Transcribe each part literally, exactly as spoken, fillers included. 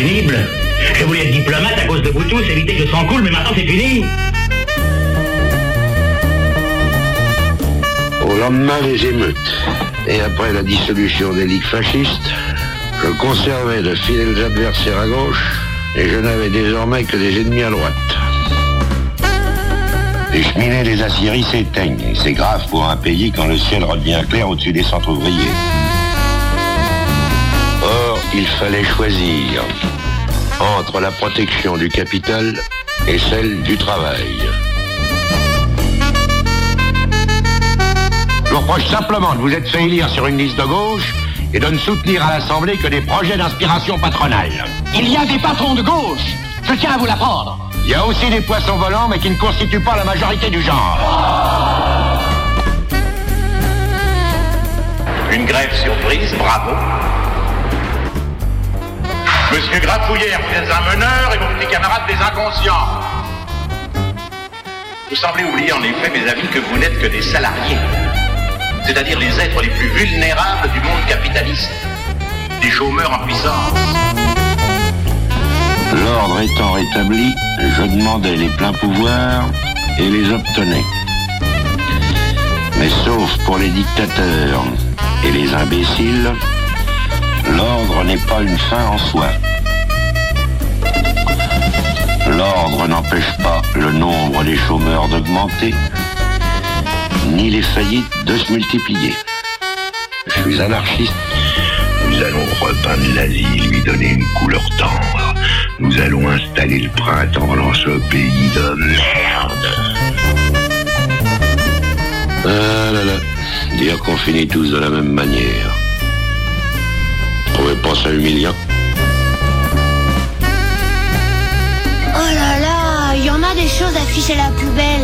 pénible. Je voulais être diplomate à cause de vous tous, éviter que le sang coule, mais maintenant c'est fini. Au lendemain des émeutes, et après la dissolution des ligues fascistes, je conservais de fidèles adversaires à gauche, et je n'avais désormais que des ennemis à droite. Les cheminées des aciéries s'éteignent, et c'est grave pour un pays quand le ciel redevient clair au-dessus des centres ouvriers. Or, il fallait choisir entre la protection du capital et celle du travail. Je vous reproche simplement de vous être fait élire sur une liste de gauche et de ne soutenir à l'Assemblée que des projets d'inspiration patronale. Il y a des patrons de gauche, je tiens à vous l'apprendre. Il y a aussi des poissons volants, mais qui ne constituent pas la majorité du genre. Une grève surprise, bravo. Monsieur Grafouillère, vous êtes un meneur et vos petits camarades des inconscients. Vous semblez oublier en effet, mes amis, que vous n'êtes que des salariés. C'est-à-dire les êtres les plus vulnérables du monde capitaliste. Des chômeurs en puissance. L'ordre étant rétabli, je demandais les pleins pouvoirs et les obtenais. Mais sauf pour les dictateurs et les imbéciles, l'ordre n'est pas une fin en soi. L'ordre n'empêche pas le nombre des chômeurs d'augmenter, ni les faillites de se multiplier. Je suis anarchiste. Nous allons repeindre la vie, lui donner une couleur tendre. Nous allons installer le printemps dans ce pays de merde. Ah là là, dire qu'on finit tous de la même manière. Trouvez pas ça humiliant? Oh là là, il y en a des choses à ficher à la poubelle.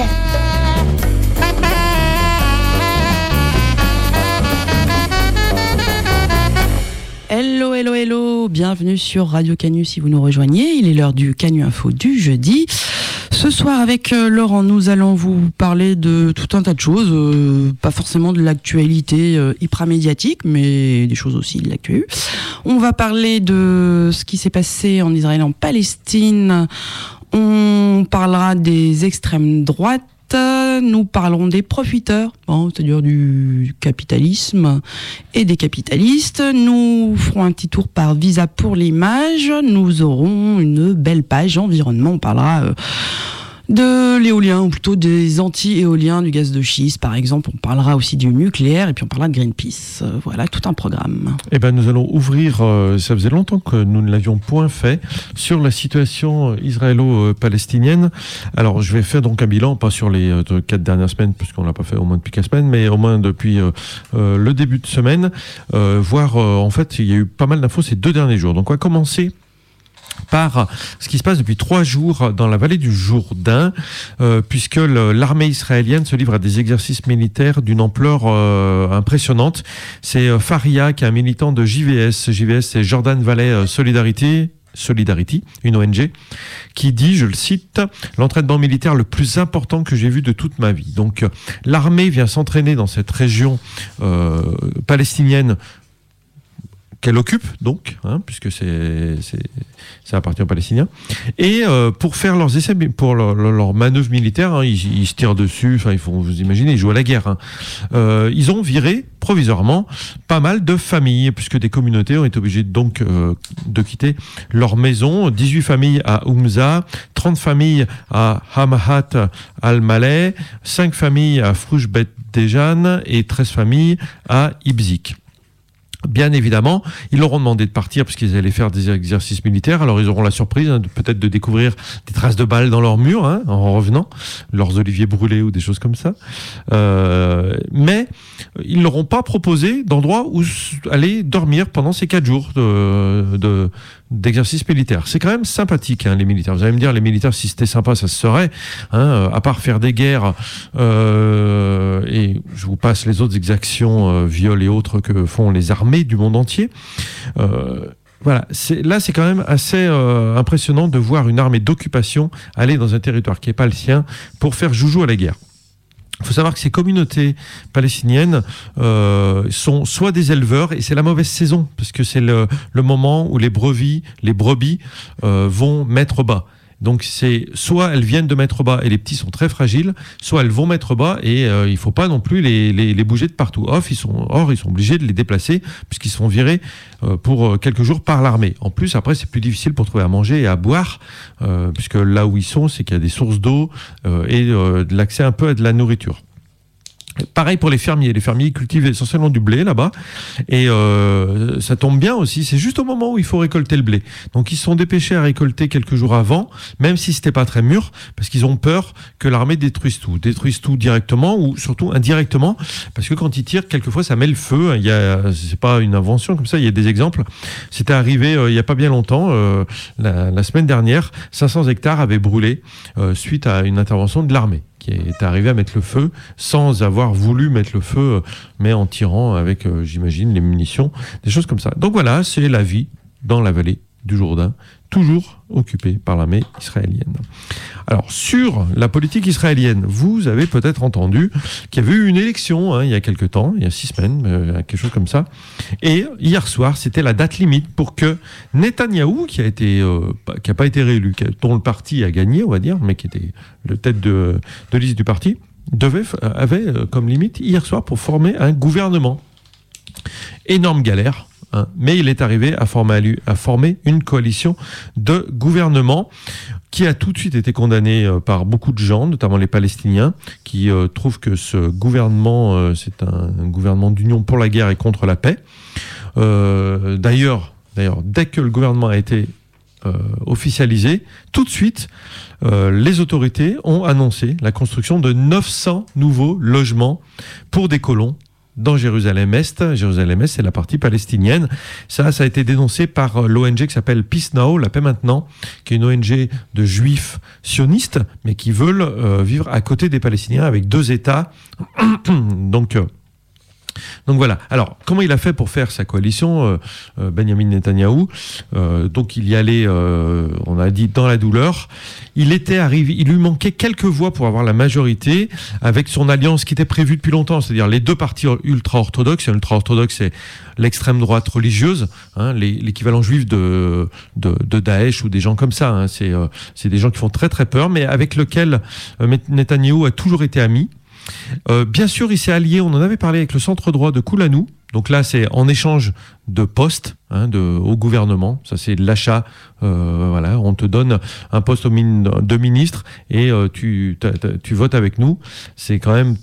Hello, hello, hello, bienvenue sur Radio Canu si vous nous rejoignez. Il est l'heure du Canu Info du jeudi. Ce soir avec euh, Laurent, nous allons vous parler de tout un tas de choses, euh, pas forcément de l'actualité euh, hyper médiatique, mais des choses aussi de l'actu. On va parler de ce qui s'est passé en Israël, en Palestine. On parlera des extrêmes droites. Nous parlerons des profiteurs, bon, c'est-à-dire du capitalisme et des capitalistes. Nous ferons un petit tour par Visa pour l'image. Nous aurons une belle page environnement. On parlera euh, de l'éolien, ou plutôt des anti-éoliens, du gaz de schiste par exemple. On parlera aussi du nucléaire et puis on parlera de Greenpeace. Euh, voilà, tout un programme. Eh ben, nous allons ouvrir, euh, ça faisait longtemps que nous ne l'avions point fait, sur la situation israélo-palestinienne. Alors, je vais faire donc un bilan, pas sur les euh, quatre dernières semaines, puisqu'on ne l'a pas fait au moins depuis quatre semaines, mais au moins depuis euh, euh, le début de semaine, euh, voir, euh, en fait, il y a eu pas mal d'infos ces deux derniers jours. Donc, on va commencer par ce qui se passe depuis trois jours dans la vallée du Jourdain, euh, puisque le, l'armée israélienne se livre à des exercices militaires d'une ampleur euh, impressionnante. C'est euh, Faria, qui est un militant de J V S. J V S, c'est Jordan Valley Solidarity, Solidarity, une O N G, qui dit, je le cite, « L'entraînement militaire le plus important que j'ai vu de toute ma vie ». Donc, euh, l'armée vient s'entraîner dans cette région euh, palestinienne qu'elle occupe, donc, hein, puisque c'est, c'est, ça appartient aux Palestiniens. Et euh, pour faire leurs essais, pour leurs leur, leur manœuvres militaires, hein, ils, ils se tirent dessus, enfin, ils font, vous imaginez, ils jouent à la guerre. Hein. Euh, ils ont viré, provisoirement, pas mal de familles, puisque des communautés ont été obligées donc euh, de quitter leur maison. dix-huit familles à Oumza, trente familles à Hamahat al-Maleh, cinq familles à Frouj-Bet Dejan et treize familles à Ibzik. Bien évidemment, ils leur ont demandé de partir parce qu'ils allaient faire des exercices militaires. Alors ils auront la surprise, hein, de, peut-être de découvrir des traces de balles dans leurs murs, hein, en revenant, leurs oliviers brûlés ou des choses comme ça. Euh, mais ils leur ont pas proposé d'endroit où aller dormir pendant ces quatre jours de, de d'exercice militaire. C'est quand même sympathique, hein, les militaires. Vous allez me dire, les militaires, si c'était sympa, ça se serait, hein, à part faire des guerres, euh, et je vous passe les autres exactions, euh, viols et autres que font les armées du monde entier. Euh, Voilà, c'est, là c'est quand même assez euh, impressionnant de voir une armée d'occupation aller dans un territoire qui n'est pas le sien pour faire joujou à la guerre. Il faut savoir que ces communautés palestiniennes euh, sont soit des éleveurs, et c'est la mauvaise saison, parce que c'est le, le moment où les brebis, les brebis euh, vont mettre bas. Donc c'est soit elles viennent de mettre bas et les petits sont très fragiles, soit elles vont mettre bas et euh, il faut pas non plus les, les, les bouger de partout. Off, ils sont, or, ils sont obligés de les déplacer puisqu'ils se font virer euh, pour quelques jours par l'armée. En plus, après, c'est plus difficile pour trouver à manger et à boire euh, puisque là où ils sont, c'est qu'il y a des sources d'eau euh, et euh, de l'accès un peu à de la nourriture. Pareil pour les fermiers. Les fermiers cultivent essentiellement du blé là-bas. Et euh, ça tombe bien aussi. C'est juste au moment où il faut récolter le blé. Donc ils se sont dépêchés à récolter quelques jours avant, même si c'était pas très mûr, parce qu'ils ont peur que l'armée détruise tout. Détruise tout directement ou surtout indirectement. Parce que quand ils tirent, quelquefois ça met le feu. Il y a, c'est pas une invention comme ça, il y a des exemples. C'était arrivé euh, il y a pas bien longtemps, euh, la, la semaine dernière, cinq cents hectares avaient brûlé euh, suite à une intervention de l'armée, qui est arrivé à mettre le feu sans avoir voulu mettre le feu, mais en tirant avec, euh, j'imagine, les munitions, des choses comme ça. Donc voilà, c'est la vie dans la vallée du Jourdain, toujours occupée par l'armée israélienne. Alors, sur la politique israélienne, vous avez peut-être entendu qu'il y avait eu une élection hein, il y a quelques temps, il y a six semaines, euh, quelque chose comme ça. Et hier soir, c'était la date limite pour que Netanyahou, qui a été, euh, qui a pas été réélu, dont le parti a gagné, on va dire, mais qui était le tête de, de liste du parti, devait, avait comme limite hier soir pour former un gouvernement. Énorme galère. Hein, mais il est arrivé à former, à former une coalition de gouvernement qui a tout de suite été condamnée euh, par beaucoup de gens, notamment les Palestiniens, qui euh, trouvent que ce gouvernement, euh, c'est un, un gouvernement d'union pour la guerre et contre la paix. Euh, d'ailleurs, d'ailleurs, dès que le gouvernement a été euh, officialisé, tout de suite, euh, les autorités ont annoncé la construction de neuf cents nouveaux logements pour des colons dans Jérusalem-Est. Jérusalem-Est, c'est la partie palestinienne. Ça, ça a été dénoncé par l'O N G qui s'appelle Peace Now, la paix maintenant, qui est une O N G de juifs sionistes, mais qui veulent euh, vivre à côté des Palestiniens avec deux États. Donc, euh, donc voilà. Alors, comment il a fait pour faire sa coalition, euh, euh, Benjamin Netanyahou euh, Donc il y allait, euh, on a dit, dans la douleur. Il était arrivé, il lui manquait quelques voix pour avoir la majorité avec son alliance qui était prévue depuis longtemps, c'est-à-dire les deux partis ultra-orthodoxes. Ultra-orthodoxe, c'est l'extrême droite religieuse, hein, les, l'équivalent juif de, de, de Daesh ou des gens comme ça. Hein, c'est, euh, c'est des gens qui font très très peur, mais avec lequel euh, Netanyahou a toujours été ami. Euh, bien sûr, il s'est allié, on en avait parlé avec le centre droit de Kulanu. Donc là, c'est en échange de postes hein, de, au gouvernement. Ça, c'est l'achat. Euh, voilà, on te donne un poste au min- de ministre et euh, tu, tu votes avec nous. C'est quand même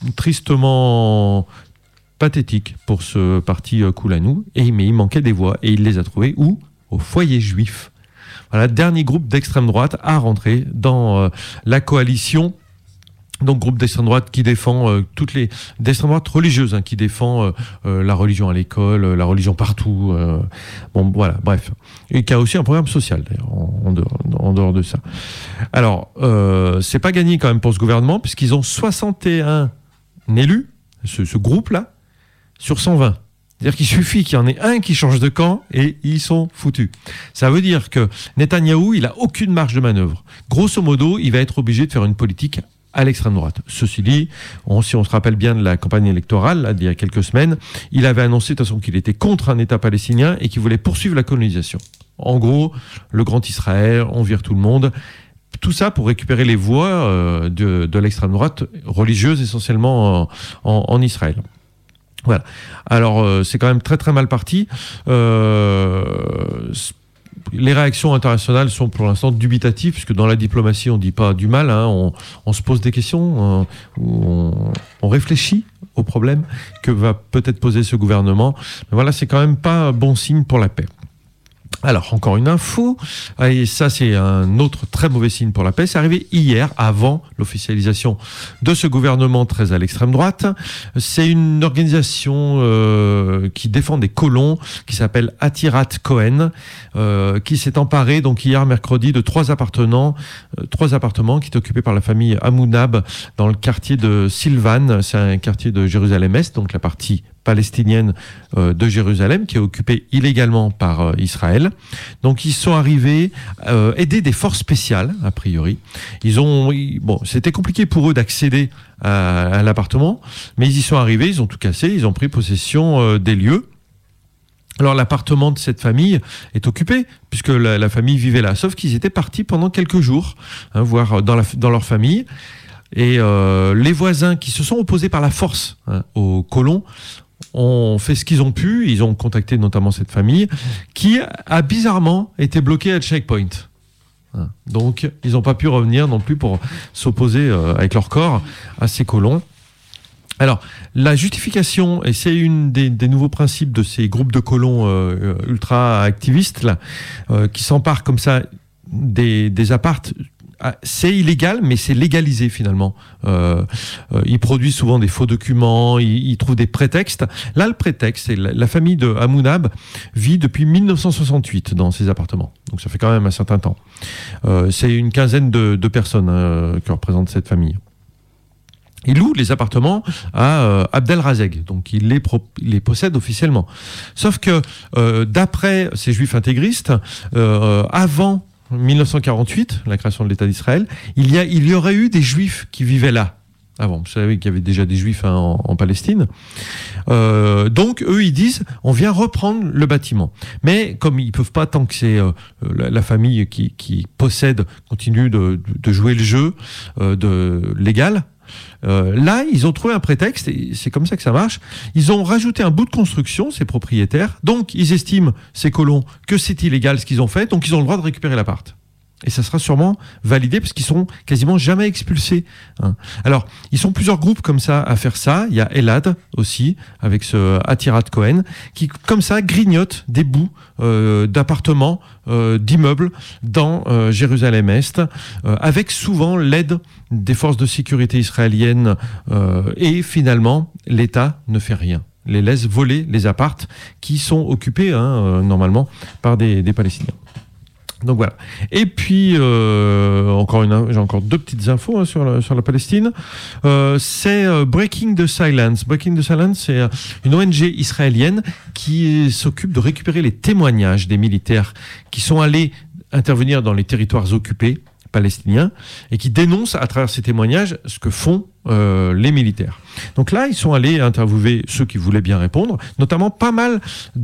tristement pathétique pour ce parti euh, Kulanu. Et, mais il manquait des voix et il les a trouvées où ? Au foyer juif. Voilà, dernier groupe d'extrême droite à rentrer dans euh, la coalition. Donc groupe d'extrême droite qui défend euh, toutes les d'extrême droite religieuse hein, qui défend euh, euh, la religion à l'école, euh, la religion partout. Euh, bon voilà, bref, et qui a aussi un programme social d'ailleurs en, en, dehors, en dehors de ça. Alors euh, c'est pas gagné quand même pour ce gouvernement puisqu'ils ont soixante et un élus, ce, ce groupe-là, sur cent vingt. C'est-à-dire qu'il suffit qu'il y en ait un qui change de camp et ils sont foutus. Ça veut dire que Netanyahou, il a aucune marge de manœuvre. Grosso modo, il va être obligé de faire une politique à l'extrême droite. Ceci dit, on, si on se rappelle bien de la campagne électorale, là, d'il y a quelques semaines, il avait annoncé de toute façon qu'il était contre un État palestinien et qu'il voulait poursuivre la colonisation. En gros, le grand Israël, on vire tout le monde. Tout ça pour récupérer les voix euh, de, de l'extrême droite religieuse, essentiellement en, en, en Israël. Voilà. Alors, euh, c'est quand même très très mal parti. Euh, Les réactions internationales sont pour l'instant dubitatives, puisque dans la diplomatie, on ne dit pas du mal, hein, on, on se pose des questions, euh, on, on réfléchit au problème que va peut-être poser ce gouvernement. Mais voilà, c'est quand même pas un bon signe pour la paix. Alors, encore une info, et ça c'est un autre très mauvais signe pour la paix, c'est arrivé hier, avant l'officialisation de ce gouvernement très à l'extrême droite. C'est une organisation euh, qui défend des colons, qui s'appelle Atirat Cohen, euh, qui s'est emparée donc hier mercredi de trois appartements, euh, trois appartements qui étaient occupés par la famille Amounab dans le quartier de Silvan, c'est un quartier de Jérusalem-Est, donc la partie palestinienne euh, de Jérusalem, qui est occupée illégalement par euh, Israël. Donc ils sont arrivés euh, aidés des forces spéciales, a priori. Ils ont, ils, bon, c'était compliqué pour eux d'accéder à, à l'appartement, mais ils y sont arrivés, ils ont tout cassé, ils ont pris possession euh, des lieux. Alors l'appartement de cette famille est occupé, puisque la, la famille vivait là, sauf qu'ils étaient partis pendant quelques jours, hein, voire dans, la, dans leur famille. Et euh, les voisins qui se sont opposés par la force hein, aux colons ont fait ce qu'ils ont pu. Ils ont contacté notamment cette famille qui a bizarrement été bloquée à checkpoint. Hein. Donc ils n'ont pas pu revenir non plus pour s'opposer euh, avec leur corps à ces colons. Alors, la justification, et c'est une des, des nouveaux principes de ces groupes de colons euh, ultra-activistes là, euh, qui s'emparent comme ça des, des appartes. C'est illégal, mais c'est légalisé finalement. Euh, euh, ils produisent souvent des faux documents, ils, ils trouvent des prétextes. Là, le prétexte, c'est la, la famille de Hamounab vit depuis mille neuf cent soixante-huit dans ces appartements. Donc ça fait quand même un certain temps. Euh, c'est une quinzaine de, de personnes euh, que représente cette famille. Il loue les appartements à euh, Abdel Razeg, donc il les, pro- il les possède officiellement. Sauf que euh, d'après ces juifs intégristes, euh, avant mille neuf cent quarante-huit, la création de l'État d'Israël, il y, a, il y aurait eu des juifs qui vivaient là. Avant, vous savez qu'il y avait déjà des juifs hein, en, en Palestine. Euh, donc, eux, ils disent, on vient reprendre le bâtiment. Mais comme ils peuvent pas, tant que c'est euh, la, la famille qui, qui possède, continue de, de jouer le jeu euh, de, légal, Euh, là, ils ont trouvé un prétexte, et c'est comme ça que ça marche. Ils ont rajouté un bout de construction, ces propriétaires. Donc, ils estiment, ces colons, que c'est illégal ce qu'ils ont fait. Donc, ils ont le droit de récupérer l'appart. Et ça sera sûrement validé parce qu'ils sont quasiment jamais expulsés. Hein. Alors, ils sont plusieurs groupes comme ça à faire ça. Il y a Elad aussi, avec ce Atirat Cohen, qui comme ça grignote des bouts euh, d'appartements, euh, d'immeubles dans euh, Jérusalem-Est, euh, avec souvent l'aide des forces de sécurité israéliennes. Euh, et finalement, l'État ne fait rien. Les laisse voler les appartes qui sont occupés hein, euh, normalement par des, des Palestiniens. Donc voilà. Et puis euh, encore une, j'ai encore deux petites infos hein, sur la, sur la Palestine. Euh, c'est euh, Breaking the Silence. Breaking the Silence, c'est euh, une O N G israélienne qui s'occupe de récupérer les témoignages des militaires qui sont allés intervenir dans les territoires occupés palestiniens et qui dénoncent à travers ces témoignages ce que font euh, les militaires. Donc là, ils sont allés interviewer ceux qui voulaient bien répondre, notamment pas mal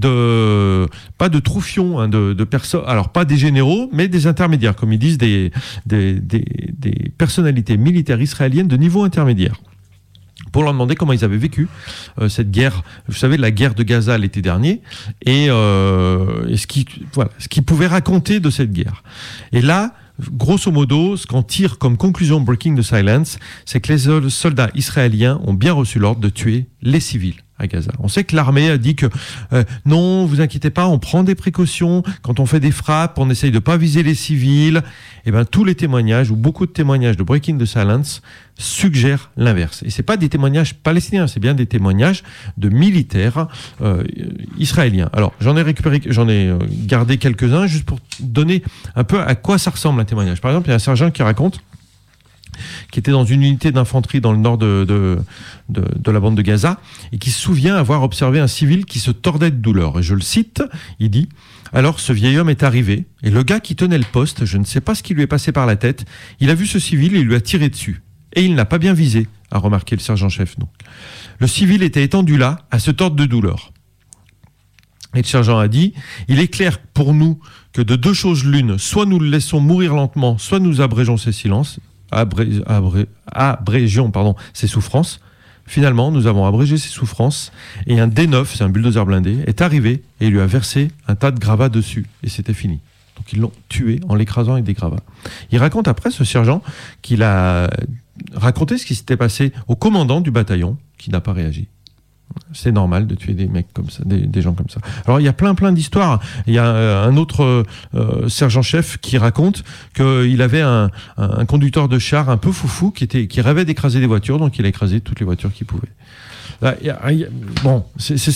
de, pas de troufions, hein, de, de personnes, alors pas des généraux, mais des intermédiaires, comme ils disent, des, des, des, des personnalités militaires israéliennes de niveau intermédiaire, pour leur demander comment ils avaient vécu euh, cette guerre. Vous savez, la guerre de Gaza l'été dernier, et, euh, et ce qu'ils voilà, ce qu'ils pouvaient raconter de cette guerre. Et là, grosso modo, ce qu'en tire comme conclusion Breaking the Silence, c'est que les soldats israéliens ont bien reçu l'ordre de tuer les civils à Gaza. On sait que l'armée a dit que euh, non, vous inquiétez pas, on prend des précautions quand on fait des frappes, on essaye de pas viser les civils. Et ben tous les témoignages ou beaucoup de témoignages de Breaking the Silence suggèrent l'inverse. Et c'est pas des témoignages palestiniens, c'est bien des témoignages de militaires euh, israéliens. Alors j'en ai récupéré, j'en ai euh, gardé quelques-uns juste pour donner un peu à quoi ça ressemble un témoignage. Par exemple, il y a un sergent qui raconte qui était dans une unité d'infanterie dans le nord de, de, de, de la bande de Gaza, et qui se souvient avoir observé un civil qui se tordait de douleur. Et je le cite, il dit « Alors ce vieil homme est arrivé, et le gars qui tenait le poste, je ne sais pas ce qui lui est passé par la tête, il a vu ce civil et il lui a tiré dessus. Et il n'a pas bien visé, a remarqué le sergent-chef. Donc. Le civil était étendu là, à se tordre de douleur. » Et le sergent a dit « Il est clair pour nous que de deux choses l'une, soit nous le laissons mourir lentement, soit nous abrégeons ses silences. » Abré, abré, abrégions pardon, ses souffrances. Finalement, nous avons abrégé ses souffrances et un D neuf, c'est un bulldozer blindé, est arrivé et lui a versé un tas de gravats dessus. Et c'était fini. Donc ils l'ont tué en l'écrasant avec des gravats. Il raconte après, ce sergent, qu'il a raconté ce qui s'était passé au commandant du bataillon, qui n'a pas réagi. C'est normal de tuer des mecs comme ça, des, des gens comme ça. Alors il y a plein plein d'histoires. Il y a euh, un autre euh, sergent-chef qui raconte qu'il avait un, un, un conducteur de char un peu foufou qui était qui rêvait d'écraser des voitures, donc il a écrasé toutes les voitures qu'il pouvait. Là, il y a, il y a, bon, c'est, c'est simple.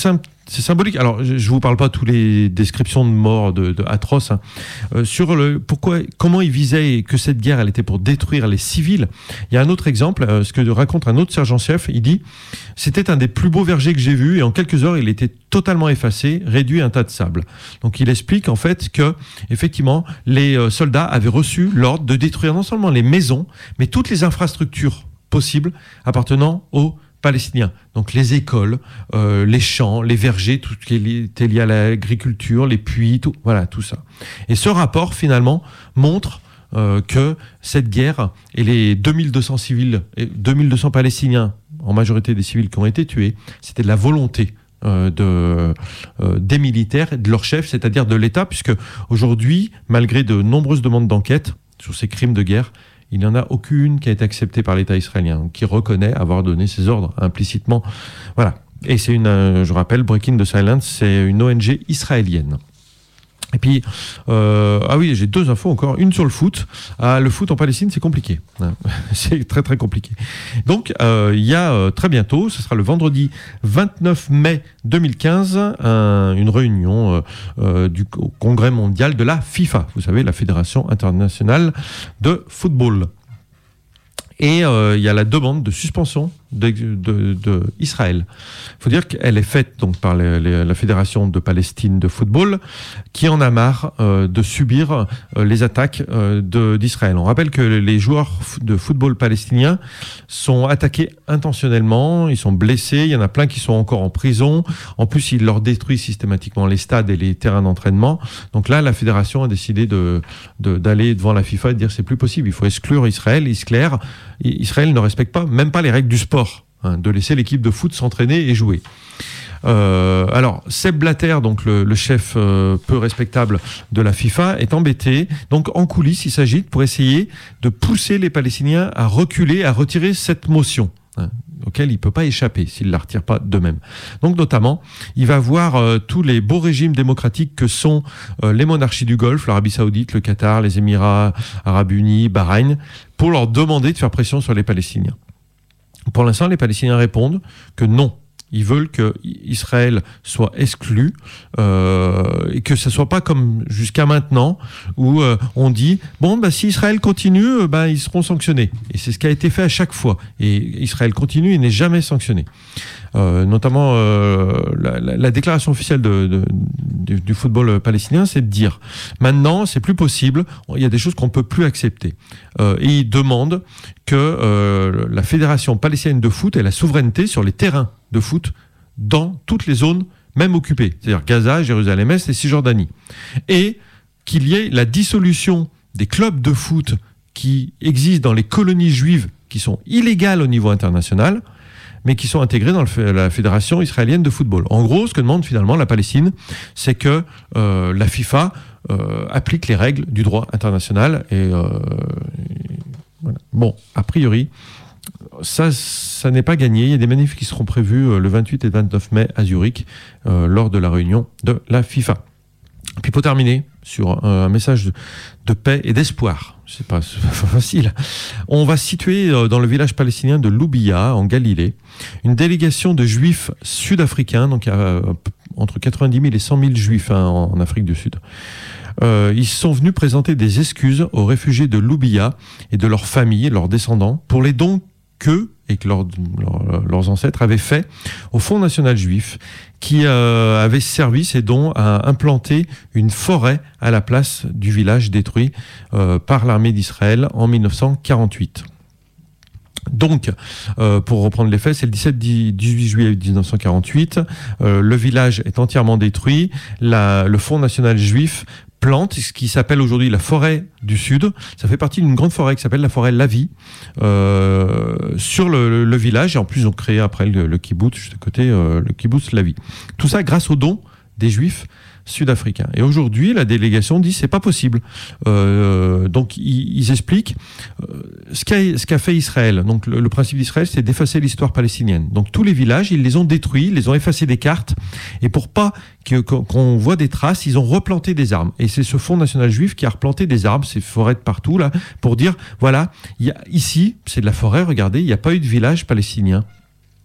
c'est symbolique. Alors, je ne vous parle pas de toutes les descriptions de morts de, de atroces. Hein. Euh, sur le pourquoi, comment ils visaient que cette guerre, elle était pour détruire les civils. Il y a un autre exemple, euh, ce que raconte un autre sergent-chef. Il dit « C'était un des plus beaux vergers que j'ai vus et en quelques heures, il était totalement effacé, réduit à un tas de sable. » Donc, il explique en fait que, effectivement, les euh, soldats avaient reçu l'ordre de détruire non seulement les maisons, mais toutes les infrastructures possibles appartenant aux Palestiniens. Donc les écoles, euh, les champs, les vergers, tout ce qui était lié à l'agriculture, les puits, tout, voilà, tout ça. Et ce rapport, finalement, montre euh, que cette guerre et les deux mille deux cents civils, et deux mille deux cents Palestiniens, en majorité des civils qui ont été tués, c'était de la volonté euh, de, euh, des militaires et de leur chef, c'est-à-dire de l'État, puisque aujourd'hui, malgré de nombreuses demandes d'enquête sur ces crimes de guerre, il n'y en a aucune qui a été acceptée par l'État israélien, qui reconnaît avoir donné ces ordres implicitement. Voilà. Et c'est une, euh, je rappelle, Breaking the Silence, c'est une O N G israélienne. Et puis, euh, ah oui, j'ai deux infos encore. Une sur le foot. Ah, le foot en Palestine, c'est compliqué. C'est très, très compliqué. Donc, euh, il y a euh, très bientôt, ce sera le vendredi vingt-neuf mai deux mille quinze, un, une réunion euh, euh, du Congrès mondial de la FIFA. Vous savez, la Fédération internationale de football. Et euh, il y a la demande de suspension de, de, de Israël. Il faut dire qu'elle est faite donc par les, les, la Fédération de Palestine de football, qui en a marre euh, de subir euh, les attaques euh, de, d'Israël. On rappelle que les joueurs de football palestiniens sont attaqués intentionnellement, ils sont blessés, il y en a plein qui sont encore en prison. En plus, ils leur détruisent systématiquement les stades et les terrains d'entraînement. Donc là, la Fédération a décidé de, de, d'aller devant la FIFA et de dire c'est plus possible, il faut exclure Israël. Israël, Israël ne respecte pas, même pas les règles du sport, hein, de laisser l'équipe de foot s'entraîner et jouer. Euh, alors, Sepp Blatter, donc le, le chef euh, peu respectable de la FIFA, est embêté. Donc, en coulisses, il s'agite pour essayer de pousser les Palestiniens à reculer, à retirer cette motion, hein, auquel il ne peut pas échapper s'il ne la retire pas d'eux-mêmes. Donc, notamment, il va voir euh, tous les beaux régimes démocratiques que sont euh, les monarchies du Golfe, l'Arabie Saoudite, le Qatar, les Émirats Arabes Unis, Bahreïn, pour leur demander de faire pression sur les Palestiniens. Pour l'instant, les Palestiniens répondent que non. Ils veulent que Israël soit exclu euh, et que ce soit pas comme jusqu'à maintenant où euh, on dit bon bah si Israël continue, bah ils seront sanctionnés. Et c'est ce qui a été fait à chaque fois. Et Israël continue et n'est jamais sanctionné. Euh, notamment euh, la, la, la déclaration officielle de, de, du, du football palestinien, c'est de dire maintenant c'est plus possible. Il y a des choses qu'on peut plus accepter. Euh, et ils demandent que euh, la Fédération palestinienne de foot ait la souveraineté sur les terrains de foot dans toutes les zones, même occupées, c'est-à-dire Gaza, Jérusalem-Est et Cisjordanie. Et qu'il y ait la dissolution des clubs de foot qui existent dans les colonies juives, qui sont illégales au niveau international, mais qui sont intégrés dans le, la Fédération israélienne de football. En gros, ce que demande finalement la Palestine, c'est que euh, la FIFA euh, applique les règles du droit international. Et, euh, et voilà. Bon, a priori, ça, ça n'est pas gagné. Il y a des manifs qui seront prévus euh, le vingt-huit et vingt-neuf mai à Zurich, euh, lors de la réunion de la FIFA. Puis pour terminer, sur un message de, de paix et d'espoir, c'est pas, c'est pas facile, on va situer dans le village palestinien de Loubiya, en Galilée, une délégation de juifs sud-africains, donc il y a entre quatre-vingt-dix mille et cent mille juifs hein, en Afrique du Sud. Euh, ils sont venus présenter des excuses aux réfugiés de Loubiya et de leurs familles, leurs descendants, pour les dons qu'eux et que leur, leur, leurs ancêtres avaient fait au Fonds national juif, qui euh, avait servi ces dons à implanter une forêt à la place du village détruit euh, par l'armée d'Israël en dix-neuf cent quarante-huit. Donc, euh, pour reprendre les faits, c'est le dix-sept dix-huit juillet dix-neuf cent quarante-huit, euh, le village est entièrement détruit, la, le Fonds national juif plante ce qui s'appelle aujourd'hui la forêt du Sud. Ça fait partie d'une grande forêt qui s'appelle la forêt Lavi euh, sur le, le, le village. Et en plus, ils ont créé après le, le kibbutz, juste à côté, euh, le kibbutz Lavi. Tout ça grâce aux dons des Juifs sud-africains. Et aujourd'hui, la délégation dit c'est pas possible. Euh, donc ils, ils expliquent euh, ce qu'a ce qu'a fait Israël. Donc le, le principe d'Israël, c'est d'effacer l'histoire palestinienne. Donc tous les villages, ils les ont détruits, ils les ont effacés des cartes. Et pour pas que, qu'on voit des traces, ils ont replanté des arbres. Et c'est ce Fonds national juif qui a replanté des arbres, ces forêts de partout là, pour dire voilà, il y a ici, c'est de la forêt. Regardez, il n'y a pas eu de village palestinien.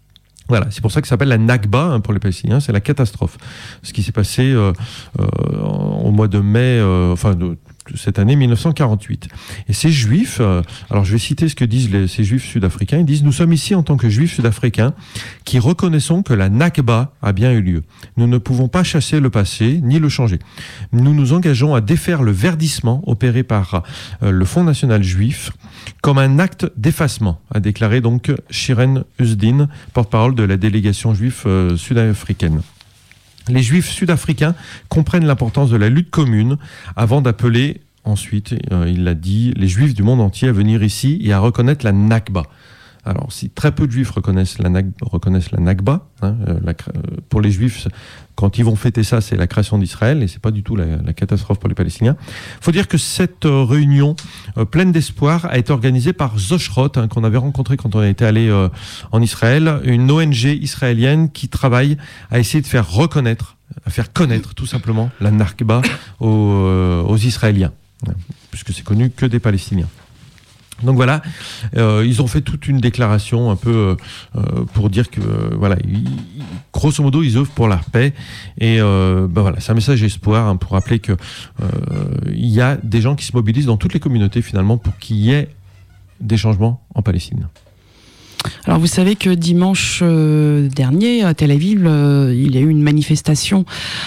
Voilà, c'est pour ça que ça s'appelle la Nakba hein, pour les Palestiniens, c'est la catastrophe. Ce qui s'est passé euh, euh, au mois de mai, euh, enfin de, de cette année mille neuf cent quarante-huit. Et ces juifs, euh, alors je vais citer ce que disent les, ces juifs sud-africains, ils disent « Nous sommes ici en tant que juifs sud-africains qui reconnaissons que la Nakba a bien eu lieu. Nous ne pouvons pas chasser le passé ni le changer. Nous nous engageons à défaire le verdissement opéré par euh, le Fonds national juif comme un acte d'effacement », a déclaré donc Shiren Usdin, porte-parole de la délégation juive euh, sud-africaine. Les juifs sud-africains comprennent l'importance de la lutte commune avant d'appeler, ensuite, euh, il l'a dit, les juifs du monde entier à venir ici et à reconnaître la Nakba. Alors, si très peu de juifs reconnaissent la, Nag- reconnaissent la Nakba, hein, euh, la, euh, pour les juifs, quand ils vont fêter ça, c'est la création d'Israël et c'est pas du tout la, la catastrophe pour les Palestiniens. Il faut dire que cette euh, réunion euh, pleine d'espoir a été organisée par Zoshrot, hein, qu'on avait rencontré quand on était allé euh, en Israël, une O N G israélienne qui travaille à essayer de faire reconnaître, à faire connaître tout simplement la Nakba aux, euh, aux Israéliens, hein, puisque c'est connu que des Palestiniens. Donc voilà, euh, ils ont fait toute une déclaration un peu euh, pour dire que, euh, voilà, ils, grosso modo, ils œuvrent pour la paix. Et euh, ben voilà, c'est un message d'espoir hein, pour rappeler que euh, il y a des gens qui se mobilisent dans toutes les communautés finalement pour qu'il y ait des changements en Palestine. Alors vous savez que dimanche euh, dernier à Tel Aviv, euh, il y a eu une manifestation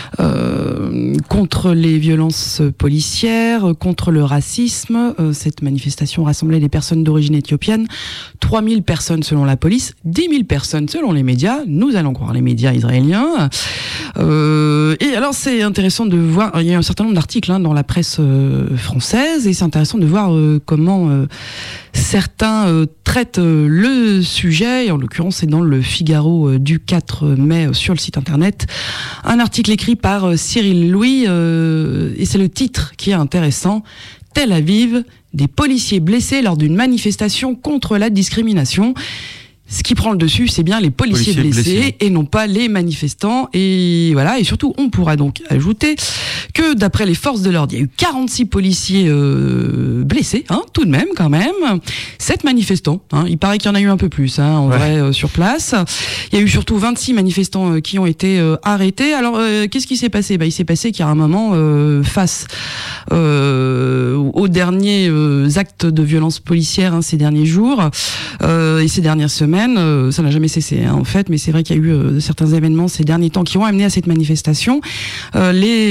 euh, contre les violences policières, contre le racisme. Euh, cette manifestation rassemblait des personnes d'origine éthiopienne, trois mille personnes selon la police, dix mille personnes selon les médias. Nous allons croire les médias israéliens. Euh, et alors c'est intéressant de voir, il y a un certain nombre d'articles hein, dans la presse euh, française et c'est intéressant de voir euh, comment euh, certains euh, traitent euh, le sujet, et en l'occurrence c'est dans le Figaro euh, du quatre mai euh, sur le site internet, un article écrit par euh, Cyril Louis, euh, et c'est le titre qui est intéressant. Tel Aviv, des policiers blessés lors d'une manifestation contre la discrimination. Ce qui prend le dessus, c'est bien les policiers, policiers blessés, blessés et non pas les manifestants. Et voilà. Et surtout, on pourra donc ajouter que d'après les forces de l'ordre, il y a eu quarante-six policiers euh, blessés, hein, tout de même, quand même. sept manifestants. Hein, il paraît qu'il y en a eu un peu plus, hein, en ouais. vrai, euh, sur place. Il y a eu surtout vingt-six manifestants euh, qui ont été euh, arrêtés. Alors, euh, qu'est-ce qui s'est passé ? Bah, il s'est passé qu'à un moment, euh, face euh, aux derniers euh, actes de violence policière hein, ces derniers jours euh, et ces dernières semaines, Euh, ça n'a jamais cessé hein, en fait, mais c'est vrai qu'il y a eu euh, certains événements ces derniers temps qui ont amené à cette manifestation. Euh,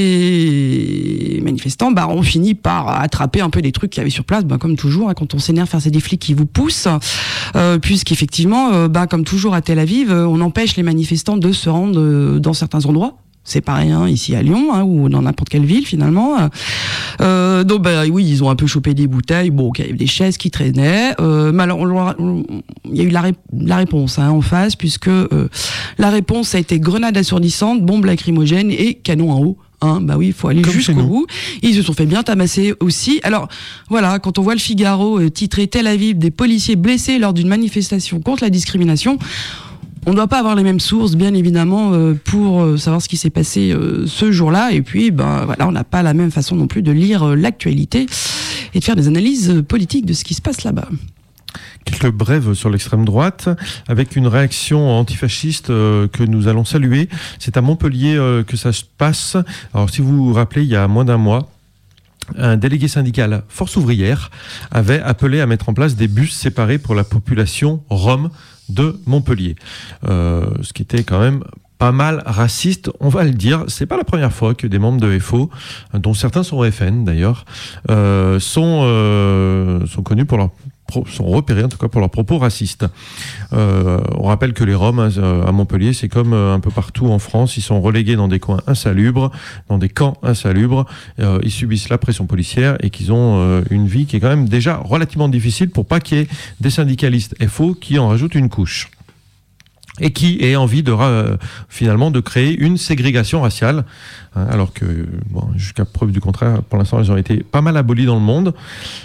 les manifestants bah, ont fini par attraper un peu des trucs qu'il y avait sur place, bah, comme toujours, hein, quand on s'énerve, faire c'est des flics qui vous poussent, euh, puisqu'effectivement, euh, bah, comme toujours à Tel Aviv, euh, on empêche les manifestants de se rendre euh, dans certains endroits. C'est pareil hein, ici à Lyon hein, ou dans n'importe quelle ville finalement. Euh, donc bah oui, ils ont un peu chopé des bouteilles, bon, il y avait des chaises qui traînaient. Euh, mais alors il y a eu la, ré- la réponse hein, en face, puisque euh, la réponse a été grenade assourdissante, bombe lacrymogène et canon en haut. Hein, bah oui, il faut aller Comme jusqu'au bout. Ils se sont fait bien tabasser aussi. Alors voilà, quand on voit le Figaro euh, titré Tel Aviv, des policiers blessés lors d'une manifestation contre la discrimination. On ne doit pas avoir les mêmes sources, bien évidemment, euh, pour euh, savoir ce qui s'est passé euh, ce jour-là. Et puis, ben voilà, on n'a pas la même façon non plus de lire euh, l'actualité et de faire des analyses euh, politiques de ce qui se passe là-bas. Quelques brèves sur l'extrême droite, avec une réaction antifasciste euh, que nous allons saluer. C'est à Montpellier euh, que ça se passe. Alors, si vous vous rappelez, il y a moins d'un mois, un délégué syndical Force ouvrière avait appelé à mettre en place des bus séparés pour la population rome de Montpellier. Euh, ce qui était quand même pas mal raciste, on va le dire. C'est pas la première fois que des membres de F O, dont certains sont F N d'ailleurs, euh, sont, euh, sont connus pour leur sont repérés en tout cas pour leurs propos racistes. Euh, on rappelle que les Roms à Montpellier, c'est comme un peu partout en France, ils sont relégués dans des coins insalubres, dans des camps insalubres, euh, ils subissent la pression policière et qu'ils ont euh, une vie qui est quand même déjà relativement difficile pour pas qu'il y ait des syndicalistes F O qui en rajoutent une couche. Et qui ait envie de euh, finalement de créer une ségrégation raciale, hein, alors que bon, jusqu'à preuve du contraire, pour l'instant, elles ont été pas mal abolies dans le monde.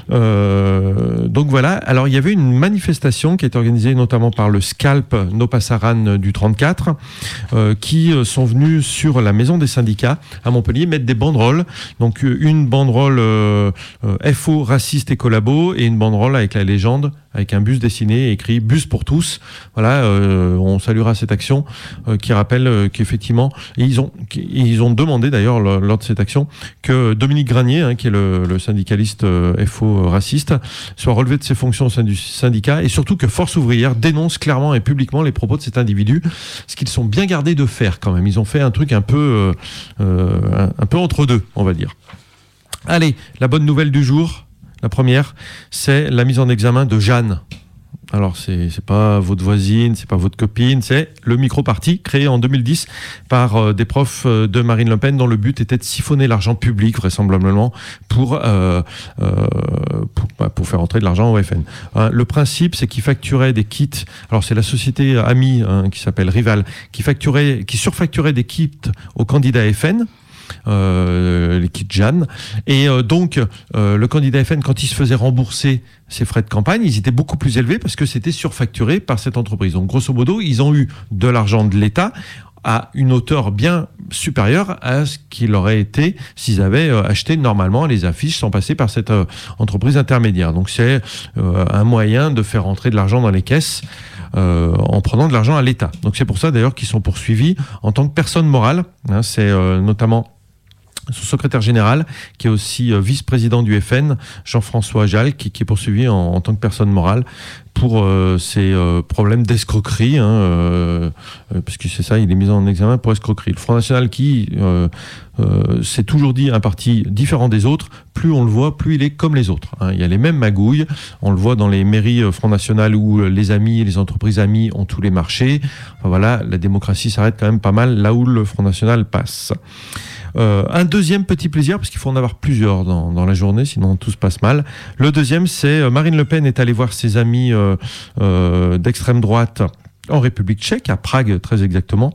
Euh, donc voilà. Alors il y avait une manifestation qui a été organisée notamment par le Scalp No Passaran du trente-quatre, euh, qui sont venus sur la maison des syndicats à Montpellier mettre des banderoles. Donc une banderole euh, F O raciste et collabo et une banderole avec la légende avec un bus dessiné, écrit Bus pour tous. Voilà, euh, on saluera cette action euh, qui rappelle euh, qu'effectivement, et ils ont, ils ont demandé d'ailleurs lors de cette action que Dominique Granier, hein, qui est le, le syndicaliste euh, F O raciste, soit relevé de ses fonctions au sein du syndicat, et surtout que Force ouvrière dénonce clairement et publiquement les propos de cet individu, ce qu'ils sont bien gardés de faire quand même. Ils ont fait un truc un peu, euh, euh, un, un peu entre deux, on va dire. Allez, la bonne nouvelle du jour. La première, c'est la mise en examen de Jeanne. Alors, c'est, c'est pas votre voisine, c'est pas votre copine, c'est le micro-parti créé en deux mille dix par euh, des profs euh, de Marine Le Pen dont le but était de siphonner l'argent public, vraisemblablement, pour, euh, euh, pour, bah, pour faire entrer de l'argent au F N. Hein, le principe, c'est qu'ils facturaient des kits. Alors, c'est la société amie hein, qui s'appelle Rival, qui, facturait, qui surfacturait des kits aux candidats F N. Euh, les kits Jeanne, et euh, donc euh, le candidat F N, quand il se faisait rembourser ses frais de campagne, ils étaient beaucoup plus élevés parce que c'était surfacturé par cette entreprise. Donc grosso modo, ils ont eu de l'argent de l'État à une hauteur bien supérieure à ce qu'il aurait été s'ils avaient euh, acheté normalement les affiches sans passer par cette euh, entreprise intermédiaire. Donc c'est euh, un moyen de faire rentrer de l'argent dans les caisses Euh, en prenant de l'argent à l'État. Donc c'est pour ça d'ailleurs qu'ils sont poursuivis en tant que personne morale. Hein, c'est euh, notamment son secrétaire général, qui est aussi euh, vice-président du F N, Jean-François Jalc, qui, qui est poursuivi en, en tant que personne morale pour euh, ces euh, problèmes d'escroquerie, hein, euh, euh, parce que c'est ça, il est mis en examen pour escroquerie. Le Front National, qui euh, euh, s'est toujours dit un parti différent des autres, plus on le voit, plus il est comme les autres. Hein. Il y a les mêmes magouilles, on le voit dans les mairies euh, Front National où les amis, les entreprises amies ont tous les marchés. Enfin, voilà, la démocratie s'arrête quand même pas mal là où le Front National passe. Euh, un deuxième petit plaisir, parce qu'il faut en avoir plusieurs dans, dans la journée, sinon tout se passe mal. Le deuxième, c'est euh, Marine Le Pen est allée voir ses amis euh, euh, d'extrême droite en République tchèque, à Prague très exactement,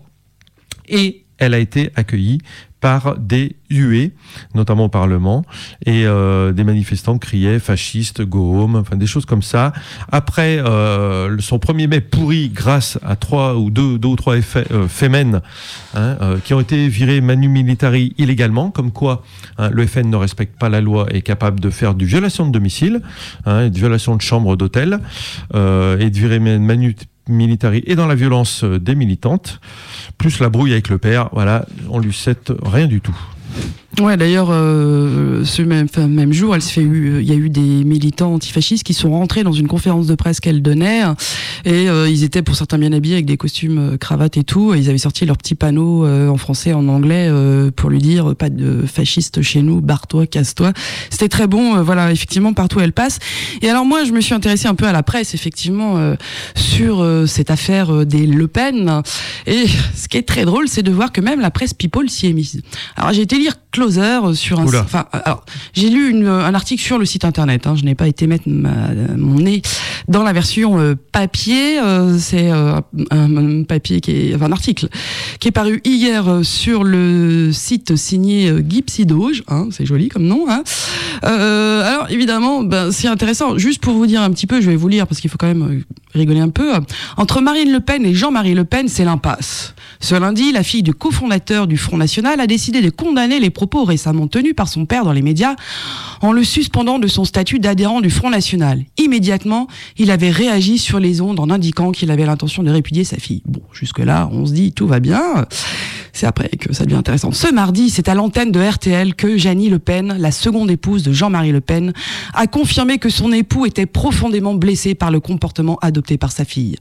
et elle a été accueillie par des huées, notamment au Parlement, et euh, des manifestants criaient fascistes, go home, enfin des choses comme ça. Après euh, son premier mai pourri grâce à trois ou deux, deux ou trois effets, euh, fémènes hein, euh, qui ont été virés manu militari illégalement, comme quoi hein, le F N ne respecte pas la loi et est capable de faire du violation de domicile, hein, de violation de chambre d'hôtel, euh, et de virer manu militari et dans la violence des militantes, plus la brouille avec le père, voilà, on lui cède rien du tout. Ouais, d'ailleurs, euh, ce même, enfin, même jour, elle se fait, il y a eu des militants antifascistes qui sont rentrés dans une conférence de presse qu'elle donnait, et euh, ils étaient pour certains bien habillés avec des costumes, euh, cravates et tout, et ils avaient sorti leurs petits panneaux euh, en français et en anglais euh, pour lui dire pas de fascistes chez nous, barre-toi, casse-toi. C'était très bon, euh, voilà, effectivement, partout où elle passe. Et alors moi, je me suis intéressée un peu à la presse, effectivement, euh, sur euh, cette affaire euh, des Le Pen. Et ce qui est très drôle, c'est de voir que même la presse People s'y est mise. Alors j'ai été lire Closer sur un. Enfin, alors j'ai lu une, un article sur le site internet. Hein, je n'ai pas été mettre ma, mon nez dans la version euh, papier. Euh, c'est euh, un, un papier qui est, enfin un article qui est paru hier euh, sur le site signé euh, Guy Psydoge. Hein, c'est joli comme nom. Hein. Euh, alors évidemment, ben c'est intéressant. Juste pour vous dire un petit peu, je vais vous lire parce qu'il faut quand même euh, rigoler un peu. Entre Marine Le Pen et Jean-Marie Le Pen, c'est l'impasse. Ce lundi, la fille du cofondateur du Front National a décidé de condamner les propos récemment tenus par son père dans les médias en le suspendant de son statut d'adhérent du Front National. Immédiatement, il avait réagi sur les ondes en indiquant qu'il avait l'intention de répudier sa fille. Bon, jusque-là, on se dit tout va bien. C'est après que ça devient intéressant. Ce mardi, c'est à l'antenne de R T L que Jeannie Le Pen, la seconde épouse de Jean-Marie Le Pen, a confirmé que son époux était profondément blessé par le comportement adopté par sa fille.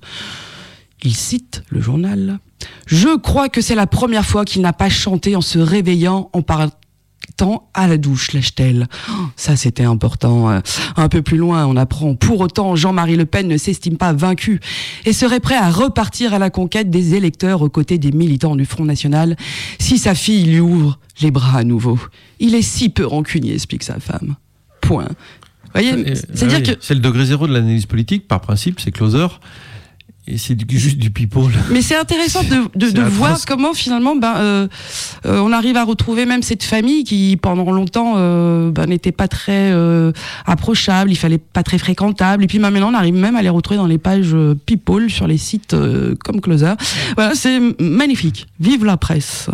Il cite le journal. « Je crois que c'est la première fois qu'il n'a pas chanté en se réveillant en partant à la douche, lâche-t-elle. Oh, ça, c'était important. Un peu plus loin, on apprend. Pour autant, Jean-Marie Le Pen ne s'estime pas vaincu et serait prêt à repartir à la conquête des électeurs aux côtés des militants du Front National si sa fille lui ouvre les bras à nouveau. Il est si peu rancunier, explique sa femme. Point. Vous voyez, c'est, dire oui, que... c'est le degré zéro de l'analyse politique, par principe, c'est Closer. Et c'est du, juste du people. Mais c'est intéressant de, de, de voir comment finalement ben, euh, euh, on arrive à retrouver même cette famille qui pendant longtemps euh, ben, n'était pas très euh, approchable, il fallait pas très fréquentable. Et puis maintenant on arrive même à les retrouver dans les pages people sur les sites euh, comme Closer. Voilà, c'est magnifique. Vive la presse.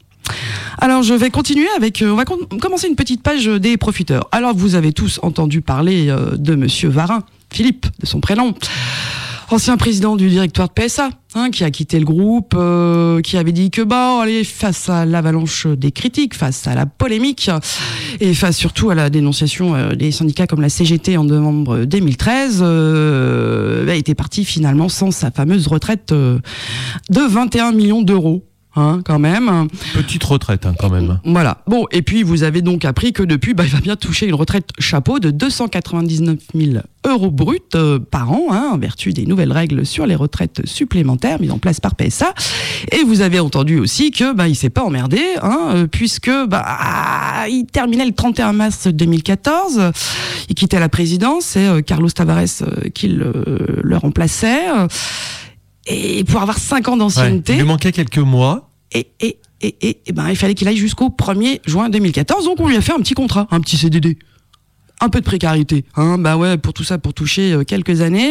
Alors je vais continuer avec, euh, on va com- commencer une petite page des profiteurs. Alors vous avez tous entendu parler euh, de Monsieur Varin, Philippe, de son prénom. Ancien président du directoire de P S A, hein, qui a quitté le groupe, euh, qui avait dit que bah allez, face à l'avalanche des critiques, face à la polémique et face surtout à la dénonciation euh, des syndicats comme la C G T en novembre deux mille treize, euh, bah, était parti finalement sans sa fameuse retraite euh, de vingt et un millions d'euros. Hein, quand même. Petite retraite, hein, quand même. Voilà. Bon, et puis vous avez donc appris que depuis, bah, il va bien toucher une retraite chapeau de deux cent quatre-vingt-dix-neuf mille euros bruts euh, par an, hein, en vertu des nouvelles règles sur les retraites supplémentaires mises en place par P S A. Et vous avez entendu aussi que bah, il s'est pas emmerdé, hein, euh, puisque bah, il terminait le trente et un mars deux mille quatorze. Il quittait la présidence et euh, Carlos Tavares euh, qui le, le remplaçait. Euh, Et pour avoir cinq ans d'ancienneté. Ouais, il lui manquait quelques mois. Et, et, et, et, et ben, il fallait qu'il aille jusqu'au premier juin deux mille quatorze. Donc, on lui a fait un petit contrat, un petit C D D. Un peu de précarité. Hein, bah ouais, pour tout ça, pour toucher euh, quelques années.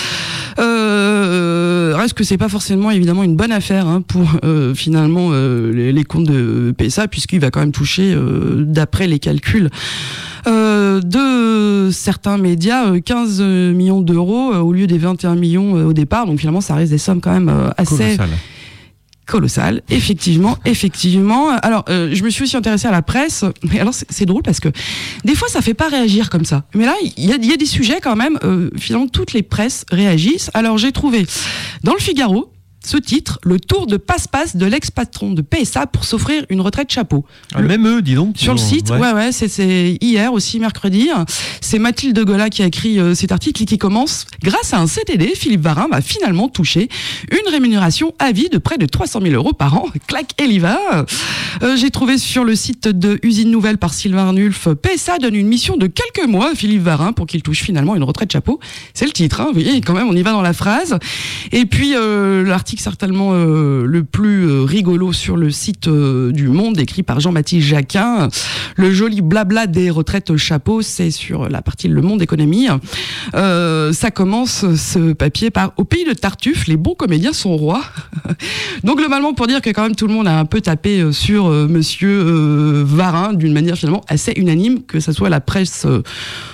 Euh, reste que c'est pas forcément, évidemment, une bonne affaire hein, pour euh, finalement euh, les, les comptes de P S A, puisqu'il va quand même toucher, euh, d'après les calculs, Euh, de certains médias, euh, quinze millions d'euros euh, au lieu des vingt et un millions euh, au départ. Donc finalement, ça reste des sommes quand même euh, assez colossales. Colossales. Effectivement, effectivement. Alors, euh, je me suis aussi intéressée à la presse. Mais alors, c'est, c'est drôle parce que des fois, ça fait pas réagir comme ça. Mais là, il y a, y a des sujets quand même. Euh, finalement, toutes les presses réagissent. Alors, j'ai trouvé dans le Figaro ce titre, le tour de passe-passe de l'ex-patron de P S A pour s'offrir une retraite chapeau. Ah, le, même eux, dis donc. Sur le site, ouais, ouais, ouais c'est, c'est hier aussi, mercredi. C'est Mathilde Gola qui a écrit euh, cet article et qui commence. Grâce à un C D D, Philippe Varin va finalement toucher une rémunération à vie de près de trois cent mille euros par an. Clac, et l'y va. Euh, j'ai trouvé sur le site de Usine Nouvelle par Sylvain Arnulf, P S A donne une mission de quelques mois à Philippe Varin pour qu'il touche finalement une retraite chapeau. C'est le titre, hein, vous voyez, quand même, on y va dans la phrase. Et puis, euh, l'article certainement euh, le plus euh, rigolo sur le site euh, du Monde, écrit par Jean-Baptiste Jacquin. Le joli blabla des retraites chapeau, c'est sur la partie Le Monde Économie. Euh, ça commence, ce papier, par « Au pays de Tartuffe, les bons comédiens sont rois ». Donc globalement, pour dire que quand même tout le monde a un peu tapé sur euh, Monsieur euh, Varin, d'une manière finalement assez unanime, que ça soit la presse euh,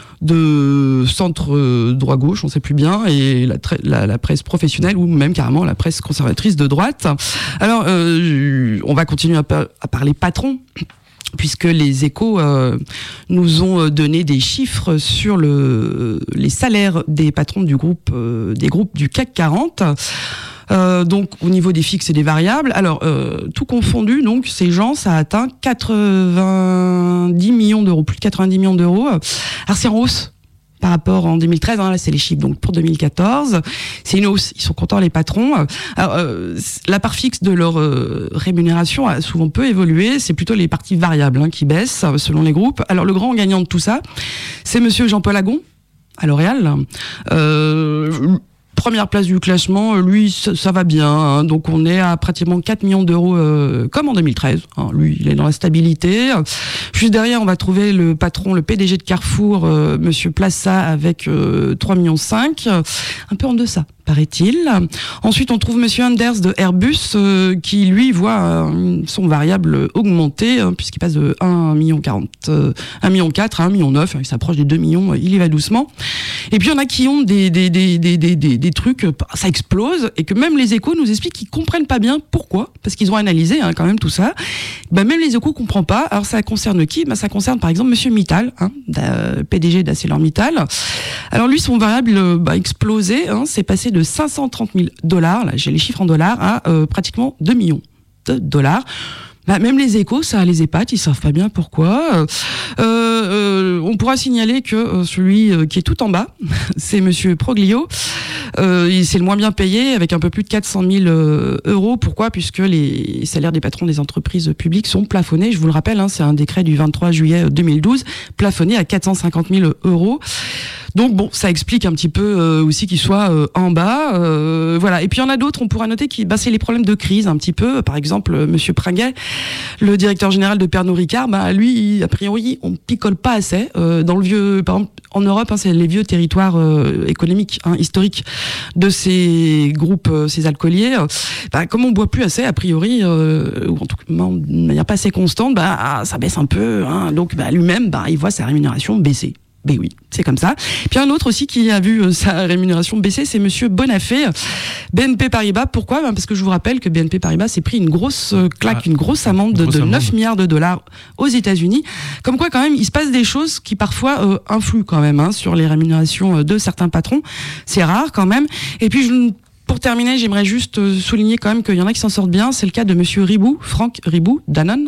de centre euh, droit-gauche, on ne sait plus bien, et la, tra- la, la presse professionnelle, ou même carrément la presse conservatrice de droite. Alors, euh, on va continuer à, par- à parler patron, puisque les Échos euh, nous ont donné des chiffres sur le, les salaires des patrons du groupe, euh, des groupes du C A C quarante. Euh, donc au niveau des fixes et des variables, alors euh, tout confondu, donc ces gens, ça a atteint quatre-vingt-dix millions d'euros, plus de quatre-vingt-dix millions d'euros. Alors c'est en hausse par rapport en deux mille treize, hein, là c'est les chiffres donc pour deux mille quatorze, c'est une hausse, ils sont contents les patrons. Alors euh, la part fixe de leur euh, rémunération a souvent peu évolué, c'est plutôt les parties variables hein, qui baissent selon les groupes. Alors le grand gagnant de tout ça, c'est monsieur Jean-Paul Agon à L'Oréal. Euh, Première place du classement, lui, ça, ça va bien. Hein. Donc, on est à pratiquement quatre millions d'euros, euh, comme en deux mille treize. Hein. Lui, il est dans la stabilité. Juste derrière, on va trouver le patron, le P D G de Carrefour, euh, Monsieur Plaça, avec euh, trois virgule cinq millions. Un peu en deçà, paraît-il. Ensuite, on trouve Monsieur Anders de Airbus, euh, qui, lui, voit euh, son variable augmenter, hein, puisqu'il passe de un virgule quarante, euh, un virgule quatre à un virgule neuf. Il s'approche des deux millions, il y va doucement. Et puis, il y en a qui ont des, des, des, des, des, des, des trucs, ça explose, et que même les Échos nous expliquent qu'ils comprennent pas bien pourquoi, parce qu'ils ont analysé hein, quand même tout ça. Ben, même les Échos comprennent pas. Alors, ça concerne qui? Ben, ça concerne, par exemple, Monsieur Mittal, hein, P D G d'ArcelorMittal. Alors, lui, son variable bah, explosé, hein, c'est passé de cinq cent trente mille dollars, là j'ai les chiffres en dollars, à euh, pratiquement deux millions de dollars. Bah, même les Échos, ça les épate, ils savent pas bien pourquoi. Euh, euh, on pourra signaler que euh, celui euh, qui est tout en bas, c'est Monsieur Proglio. Euh, c'est le moins bien payé, avec un peu plus de quatre cent mille euh, euros. Pourquoi? Puisque les salaires des patrons des entreprises publiques sont plafonnés. Je vous le rappelle, hein, c'est un décret du vingt-trois juillet deux mille douze, plafonné à quatre cent cinquante mille euros. Donc bon, ça explique un petit peu euh, aussi qu'il soit euh, en bas, euh, voilà. Et puis il y en a d'autres, on pourra noter qui, bah, c'est les problèmes de crise un petit peu. Par exemple, euh, Monsieur Pringuet, le directeur général de Pernod Ricard, bah lui, a priori, on picole pas assez euh, dans le vieux, par exemple, en Europe, hein, c'est les vieux territoires euh, économiques, hein, historiques de ces groupes, euh, ces alcooliers. Euh, bah, comme on boit plus assez, a priori, euh, ou en tout cas de manière pas assez constante, bah ça baisse un peu. Hein, donc bah, lui-même, bah il voit sa rémunération baisser. Ben oui, c'est comme ça. Puis un autre aussi qui a vu euh, sa rémunération baisser, c'est Monsieur Bonafé, B N P Paribas. Pourquoi ? Ben parce que je vous rappelle que B N P Paribas s'est pris une grosse euh, claque, ah, une grosse amende de, de neuf amende. milliards de dollars aux États-Unis. Comme quoi, quand même, il se passe des choses qui parfois euh, influent quand même hein, sur les rémunérations de certains patrons. C'est rare quand même. Et puis je Pour terminer, j'aimerais juste souligner quand même qu'il y en a qui s'en sortent bien. C'est le cas de Monsieur Ribou, Franck Ribou, Danone.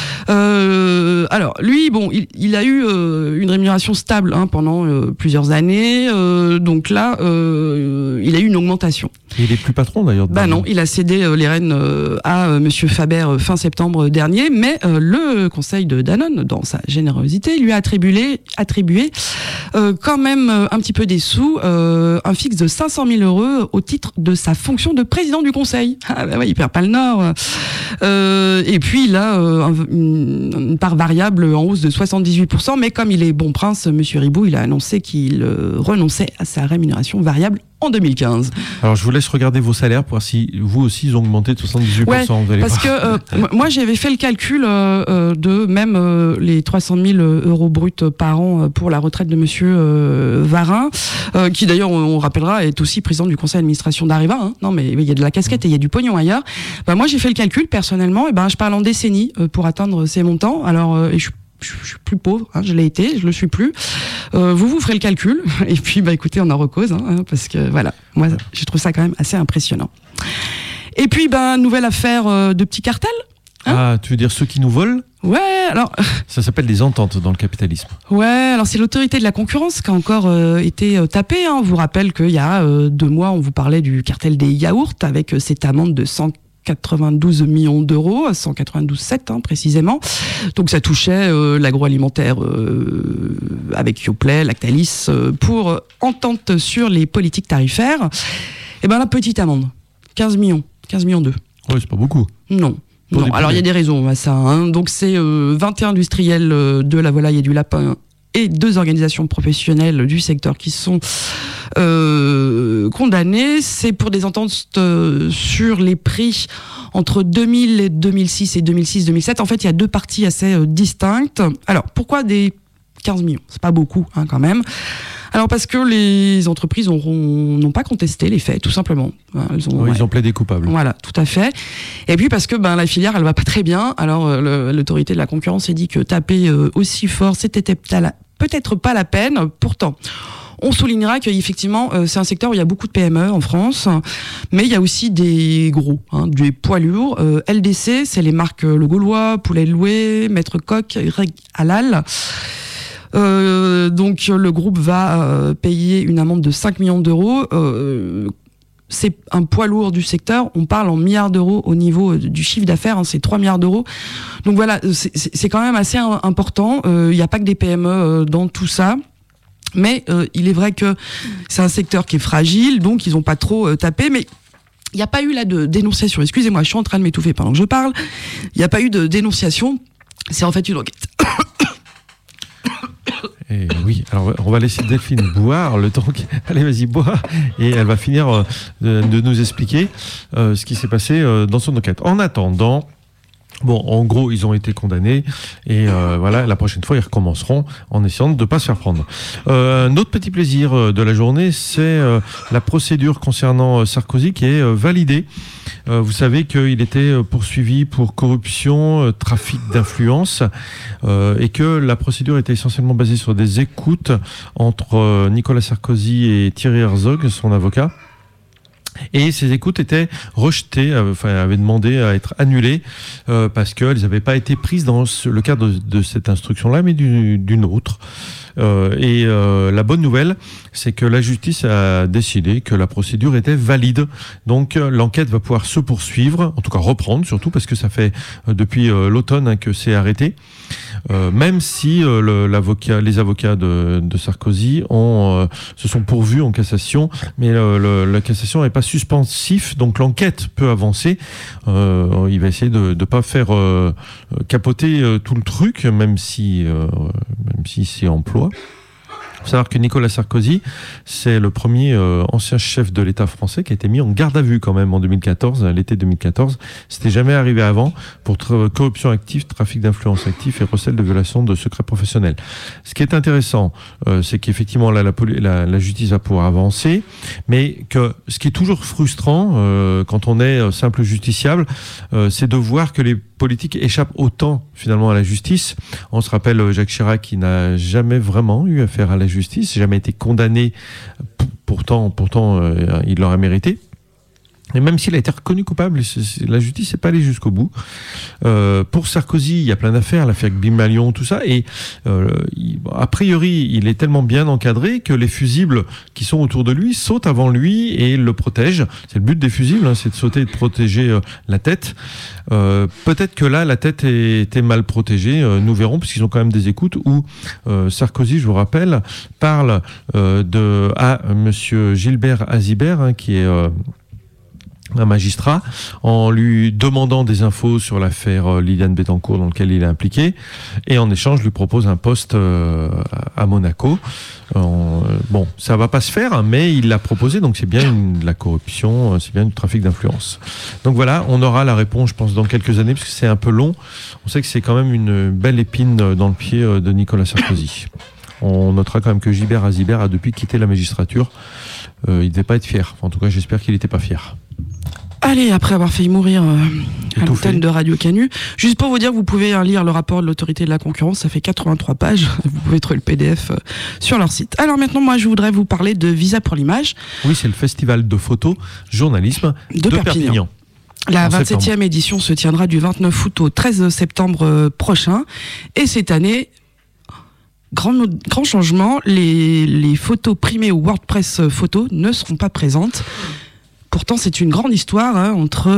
Euh, alors, lui, bon, il, il a eu euh, une rémunération stable hein, pendant euh, plusieurs années. Euh, donc là, euh, il a eu une augmentation. Et il est plus patron d'ailleurs. Bah non, il a cédé euh, les rênes euh, à euh, Monsieur Faber euh, fin septembre dernier. Mais euh, le conseil de Danone, dans sa générosité, lui a attribué, attribué euh, quand même euh, un petit peu des sous, euh, un fixe de cinq cent mille euros au titre de sa fonction de président du conseil. Ah bah ouais, il perd pas le nord. Euh, et puis il a euh, une, une part variable en hausse de soixante-dix-huit pour cent, mais comme il est bon prince, Monsieur Ribou, il a annoncé qu'il euh, renonçait à sa rémunération variable en deux mille quinze. Alors je vous laisse regarder vos salaires pour voir si vous aussi ils ont augmenté de soixante-dix-huit pour cent. Ouais, vous allez parce voir. que euh, moi j'avais fait le calcul euh, de même euh, les trois cent mille euros bruts par an pour la retraite de Monsieur euh, Varin, euh, qui d'ailleurs on, on rappellera est aussi président du conseil d'administration d'Areva. Hein. Non mais il y a de la casquette et il y a du pognon ailleurs. Ben, moi j'ai fait le calcul personnellement, et ben je parle en décennies euh, pour atteindre ces montants. Alors euh, et je Je, je suis plus pauvre, hein, je l'ai été, je le suis plus. Euh, vous vous ferez le calcul et puis bah écoutez, on en recause hein, parce que voilà, moi je trouve ça quand même assez impressionnant. Et puis bah nouvelle affaire euh, de petits cartels. Hein ah, tu veux dire ceux qui nous volent ? Ouais, alors ça s'appelle des ententes dans le capitalisme. Ouais, alors c'est l'autorité de la concurrence qui a encore euh, été euh, tapée. Hein. On vous rappelle qu'il y a euh, deux mois, on vous parlait du cartel des yaourts avec euh, cette amende de cent quatre-vingt-douze millions d'euros, cent quatre-vingt-douze virgule sept hein, précisément. Donc ça touchait euh, l'agroalimentaire euh, avec Yoplait, Lactalis, euh, pour euh, entente sur les politiques tarifaires. Et ben la petite amende, quinze millions, quinze millions d'euros. Oui, c'est pas beaucoup. Non. Non. Alors il y a des raisons à ça. Hein. Donc c'est euh, vingt et un industriels euh, de la volaille et du lapin et deux organisations professionnelles du secteur qui sont euh, condamnées. C'est pour des ententes euh, sur les prix entre deux mille et deux mille six et deux mille six deux mille sept. En fait, il y a deux parties assez euh, distinctes. Alors, pourquoi des quinze millions ? C'est pas beaucoup, hein, quand même. Alors, parce que les entreprises auront, n'ont pas contesté les faits, tout simplement. Elles ont, oui, ouais. Ils ont plaidé coupables. Voilà, tout à fait. Et puis, parce que ben, la filière, elle va pas très bien. Alors, euh, le, l'autorité de la concurrence s'est dit que taper euh, aussi fort, c'était peut-être pas la peine. Pourtant, on soulignera qu'effectivement, euh, c'est un secteur où il y a beaucoup de P M E en France, mais il y a aussi des gros, hein, des poids lourds. Euh, L D C, c'est les marques euh, Le Gaulois, Poulet Loué, Maître Coq, Reg Halal. Euh, donc le groupe va euh, payer une amende de cinq millions d'euros. Euh, c'est un poids lourd du secteur. On parle en milliards d'euros au niveau du chiffre d'affaires. Hein, c'est trois milliards d'euros. Donc voilà, c'est, c'est quand même assez important. Il euh, n'y a pas que des P M E dans tout ça. Mais euh, il est vrai que c'est un secteur qui est fragile, donc ils n'ont pas trop euh, tapé. Mais il n'y a pas eu là de dénonciation. Excusez-moi, je suis en train de m'étouffer pendant que je parle. Il n'y a pas eu de dénonciation. C'est en fait une enquête. Et oui, alors on va laisser Delphine boire le temps. Allez, vas-y, bois. Et elle va finir euh, de, de nous expliquer euh, ce qui s'est passé euh, dans son enquête. En attendant, bon, en gros, ils ont été condamnés. Et euh, voilà, la prochaine fois, ils recommenceront en essayant de ne pas se faire prendre. Euh, un autre petit plaisir de la journée, c'est euh, la procédure concernant Sarkozy qui est euh, validée. Euh, vous savez qu'il était poursuivi pour corruption, euh, trafic d'influence, euh, et que la procédure était essentiellement basée sur des écoutes entre euh, Nicolas Sarkozy et Thierry Herzog, son avocat. Et ces écoutes étaient rejetées, euh, enfin, avaient demandé à être annulées euh, parce qu'elles n'avaient pas été prises dans ce, le cadre de, de cette instruction-là, mais du, d'une autre. Euh, et euh, la bonne nouvelle, c'est que la justice a décidé que la procédure était valide. Donc euh, l'enquête va pouvoir se poursuivre, en tout cas reprendre surtout, parce que ça fait euh, depuis euh, l'automne hein, que c'est arrêté. Euh, même si euh, le, l'avocat, les avocats de, de Sarkozy ont, euh, se sont pourvus en cassation, mais euh, le, la cassation n'est pas suspensif, donc l'enquête peut avancer. Euh, il va essayer de ne pas faire euh, capoter euh, tout le truc, même si, euh, même si c'est emploi. faut savoir que Nicolas Sarkozy, c'est le premier euh, ancien chef de l'État français qui a été mis en garde à vue quand même en deux mille quatorze, à l'été deux mille quatorze. C'était jamais arrivé avant pour tra- corruption active, trafic d'influence actif et recel de violation de secrets professionnels. Ce qui est intéressant, euh, c'est qu'effectivement là, la, la, la justice va pouvoir avancer, mais que ce qui est toujours frustrant euh, quand on est simple justiciable, euh, c'est de voir que les politiques échappent autant finalement à la justice. On se rappelle Jacques Chirac qui n'a jamais vraiment eu affaire à la justice, jamais été condamné, pourtant, pourtant euh, il l'aurait mérité. Et même s'il a été reconnu coupable, la justice n'est pas allée jusqu'au bout. Euh, pour Sarkozy, il y a plein d'affaires, l'affaire Gbimalion, tout ça, et euh, il, a priori, il est tellement bien encadré que les fusibles qui sont autour de lui sautent avant lui et le protègent. C'est le but des fusibles, hein, c'est de sauter et de protéger euh, la tête. Euh, peut-être que là, la tête était mal protégée, euh, nous verrons, puisqu'ils ont quand même des écoutes où euh, Sarkozy, je vous rappelle, parle euh, de à Monsieur Gilbert Azibert, hein, qui est... Euh, un magistrat, en lui demandant des infos sur l'affaire euh, Liliane Bettencourt dans laquelle il est impliqué, et en échange lui propose un poste euh, à Monaco. Euh, bon, ça va pas se faire, hein, mais il l'a proposé, donc c'est bien une, de la corruption, euh, c'est bien du trafic d'influence. Donc voilà, on aura la réponse, je pense, dans quelques années, parce que c'est un peu long. On sait que c'est quand même une belle épine dans le pied euh, de Nicolas Sarkozy. On notera quand même que Gilbert Azibert a depuis quitté la magistrature. Euh, il ne devait pas être fier. Enfin, en tout cas, j'espère qu'il n'était pas fier. Allez, après avoir failli mourir euh, à l'antenne de Radio Canu, juste pour vous dire, vous pouvez hein, lire le rapport de l'autorité de la concurrence, ça fait quatre-vingt-trois pages, vous pouvez trouver le P D F euh, sur leur site. Alors maintenant, moi, je voudrais vous parler de Visa pour l'image. Oui, c'est le festival de photo journalisme de, de Perpignan. Perpignan. La vingt-septième édition se tiendra du vingt-neuf août au treize septembre euh, prochain, et cette année... Grand, grand changement, les, les photos primées au WordPress Photo ne seront pas présentes. Pourtant, c'est une grande histoire hein, entre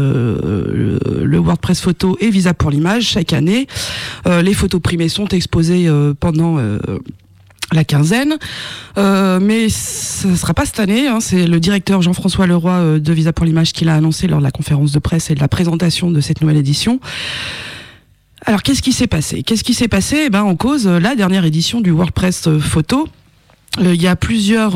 euh, le, le WordPress Photo et Visa pour l'image. Chaque année, euh, les photos primées sont exposées euh, pendant euh, la quinzaine. Euh, mais ce ne sera pas cette année. Hein, c'est le directeur Jean-François Leroy euh, de Visa pour l'image qui l'a annoncé lors de la conférence de presse et de la présentation de cette nouvelle édition. Alors, qu'est-ce qui s'est passé Qu'est-ce qui s'est passé Eh ben, en cause, la dernière édition du WordPress Photo. Euh, il y a plusieurs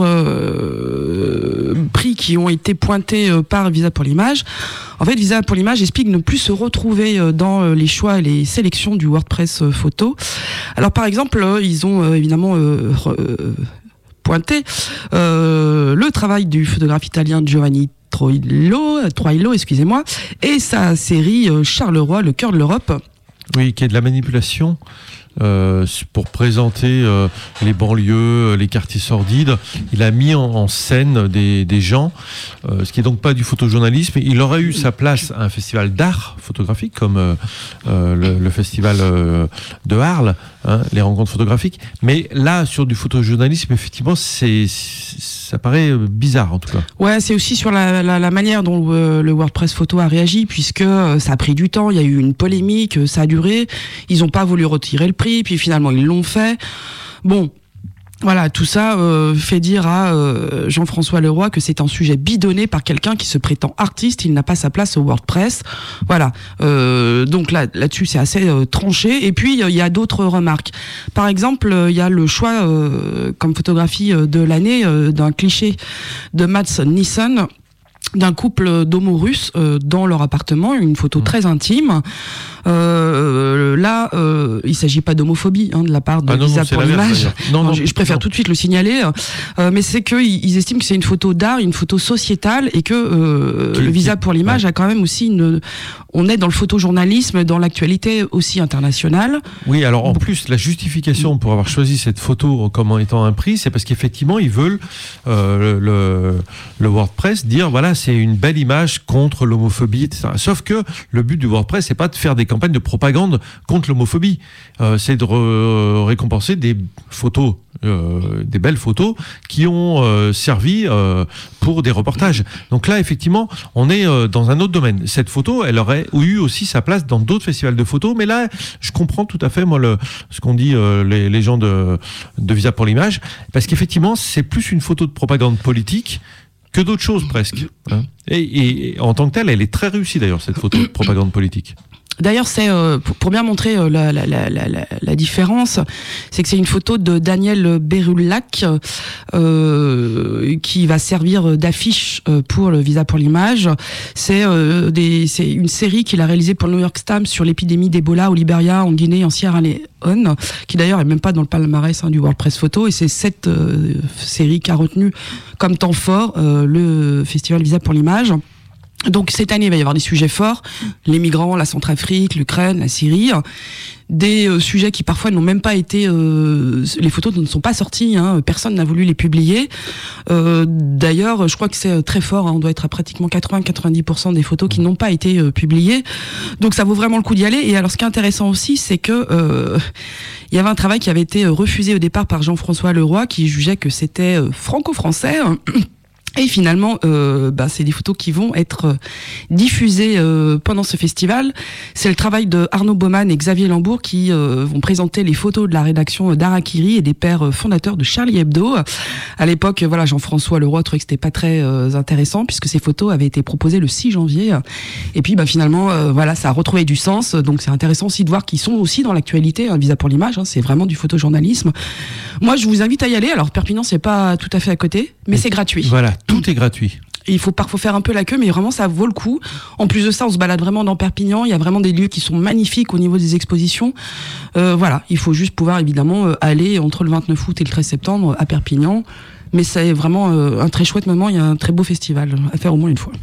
euh, prix qui ont été pointés euh, par Visa pour l'image. En fait, Visa pour l'image explique ne plus se retrouver euh, dans euh, les choix et les sélections du WordPress Photo. Alors, par exemple, euh, ils ont euh, évidemment... Euh, euh, pointé euh, le travail du photographe italien Giovanni Troilo, Troilo, excusez-moi, et sa série euh, Charleroi, le cœur de l'Europe. Oui, qui est de la manipulation euh, pour présenter euh, les banlieues, les quartiers sordides. Il a mis en, en scène des, des gens, euh, ce qui est donc pas du photojournalisme. Il aurait eu sa place à un festival d'art photographique comme euh, euh, le, le festival euh, de Arles, hein, les rencontres photographiques. Mais là, sur du photojournalisme, effectivement, c'est, ça paraît bizarre en tout cas. Ouais, c'est aussi sur la, la, la manière dont euh, le WordPress Photo a réagi, puisque euh, ça a pris du temps, il y a eu une polémique, euh, ça a duré, ils n'ont pas voulu retirer le prix, puis finalement ils l'ont fait. Bon, voilà, tout ça euh, fait dire à euh, Jean-François Leroy que c'est un sujet bidonné par quelqu'un qui se prétend artiste, il n'a pas sa place au WordPress. Voilà, euh, donc là, là-dessus c'est assez euh, tranché. Et puis il euh, y a d'autres remarques. Par exemple, il euh, y a le choix euh, comme photographie euh, de l'année euh, d'un cliché de Mats Nissen, d'un couple d'homo russes euh, dans leur appartement, une photo mmh. très intime. Euh, là, euh, il s'agit pas d'homophobie hein, de la part de ah non, Visa non, pour l'image. Non, non, je, je préfère non. tout de suite le signaler. Euh, mais c'est que ils, ils estiment que c'est une photo d'art, une photo sociétale, et que euh, qui, le Visa pour l'image ouais. a quand même aussi une. On est dans le photojournalisme, dans l'actualité aussi internationale. Oui, alors en plus, la justification pour avoir choisi cette photo comme étant un prix, c'est parce qu'effectivement, ils veulent euh, le, le WordPress dire voilà, c'est une belle image contre l'homophobie, et cetera. Sauf que le but du WordPress, c'est pas de faire des campagne de propagande contre l'homophobie. Euh, c'est de re- récompenser des photos, euh, des belles photos qui ont euh, servi euh, pour des reportages. Donc là, effectivement, on est euh, dans un autre domaine. Cette photo, elle aurait eu aussi sa place dans d'autres festivals de photos, mais là, je comprends tout à fait, moi, le, ce qu'ont dit euh, les, les gens de, de Visa pour l'image, parce qu'effectivement, c'est plus une photo de propagande politique que d'autres choses, presque. Hein. Et, et, et en tant que telle, elle est très réussie, d'ailleurs, cette photo de propagande politique. D'ailleurs, c'est euh, pour, pour bien montrer euh, la, la, la, la, la différence, c'est que c'est une photo de Daniel Berullac euh, qui va servir d'affiche euh, pour le Visa pour l'image. C'est, euh, des, c'est une série qu'il a réalisée pour le New York Times sur l'épidémie d'Ebola au Libéria, en Guinée, en Sierra Leone, qui d'ailleurs est même pas dans le palmarès hein, du World Press Photo. Et c'est cette euh, série qui a retenu comme temps fort euh, le festival Visa pour l'image. Donc cette année, il va y avoir des sujets forts, les migrants, la Centrafrique, l'Ukraine, la Syrie, des euh, sujets qui parfois n'ont même pas été, euh, les photos ne sont pas sorties, hein, personne n'a voulu les publier. Euh, d'ailleurs, je crois que c'est très fort, hein, on doit être à pratiquement quatre-vingts à quatre-vingt-dix pour cent des photos qui n'ont pas été euh, publiées. Donc ça vaut vraiment le coup d'y aller. Et alors ce qui est intéressant aussi, c'est que euh, il y avait un travail qui avait été refusé au départ par Jean-François Leroy, qui jugeait que c'était euh, franco-français. Et finalement, euh, bah, c'est des photos qui vont être diffusées euh, pendant ce festival. C'est le travail de Arnaud Baumann et Xavier Lambourg qui euh, vont présenter les photos de la rédaction d'Harakiri et des pères fondateurs de Charlie Hebdo. À l'époque, voilà, Jean-François Leroy trouvait que c'était pas très euh, intéressant puisque ces photos avaient été proposées le six janvier. Et puis, bah, finalement, euh, voilà, ça a retrouvé du sens. Donc, c'est intéressant aussi de voir qu'ils sont aussi dans l'actualité. Un Visa pour l'image, hein, c'est vraiment du photojournalisme. Moi, je vous invite à y aller. Alors, Perpignan, c'est pas tout à fait à côté, mais c'est gratuit. Voilà. Tout est gratuit. Et il faut parfois faire un peu la queue, mais vraiment ça vaut le coup. En plus de ça, on se balade vraiment dans Perpignan. Il y a vraiment des lieux qui sont magnifiques au niveau des expositions. Euh, voilà, il faut juste pouvoir évidemment euh, aller entre le vingt-neuf août et le treize septembre à Perpignan. Mais c'est vraiment euh, un très chouette moment. Il y a un très beau festival à faire au moins une fois.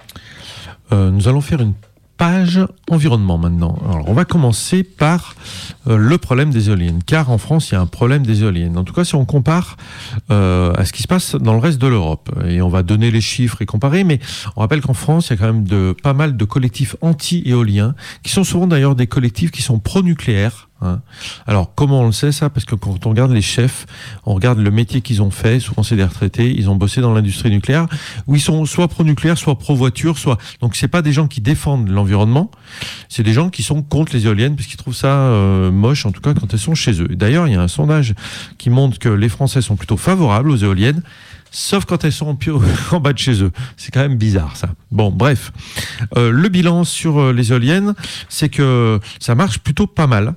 Euh, nous allons faire une page environnement maintenant. Alors, on va commencer par euh, le problème des éoliennes, car en France, il y a un problème des éoliennes. En tout cas, si on compare euh, à ce qui se passe dans le reste de l'Europe, et on va donner les chiffres et comparer, mais on rappelle qu'en France, il y a quand même de, pas mal de collectifs anti-éoliens, qui sont souvent d'ailleurs des collectifs qui sont pro-nucléaires. Hein. Alors, comment on le sait ça ? Parce que quand on regarde les chefs, on regarde le métier qu'ils ont fait, souvent c'est des retraités, ils ont bossé dans l'industrie nucléaire, où ils sont soit pro-nucléaire, soit pro-voiture, soit... Donc, c'est pas des gens qui défendent l'environnement, c'est des gens qui sont contre les éoliennes, parce qu'ils trouvent ça euh, moche, en tout cas quand elles sont chez eux. D'ailleurs, il y a un sondage qui montre que les Français sont plutôt favorables aux éoliennes, sauf quand elles sont en, pio, en bas de chez eux. C'est quand même bizarre, ça. Bon, bref. Euh, le bilan sur euh, les éoliennes, c'est que ça marche plutôt pas mal.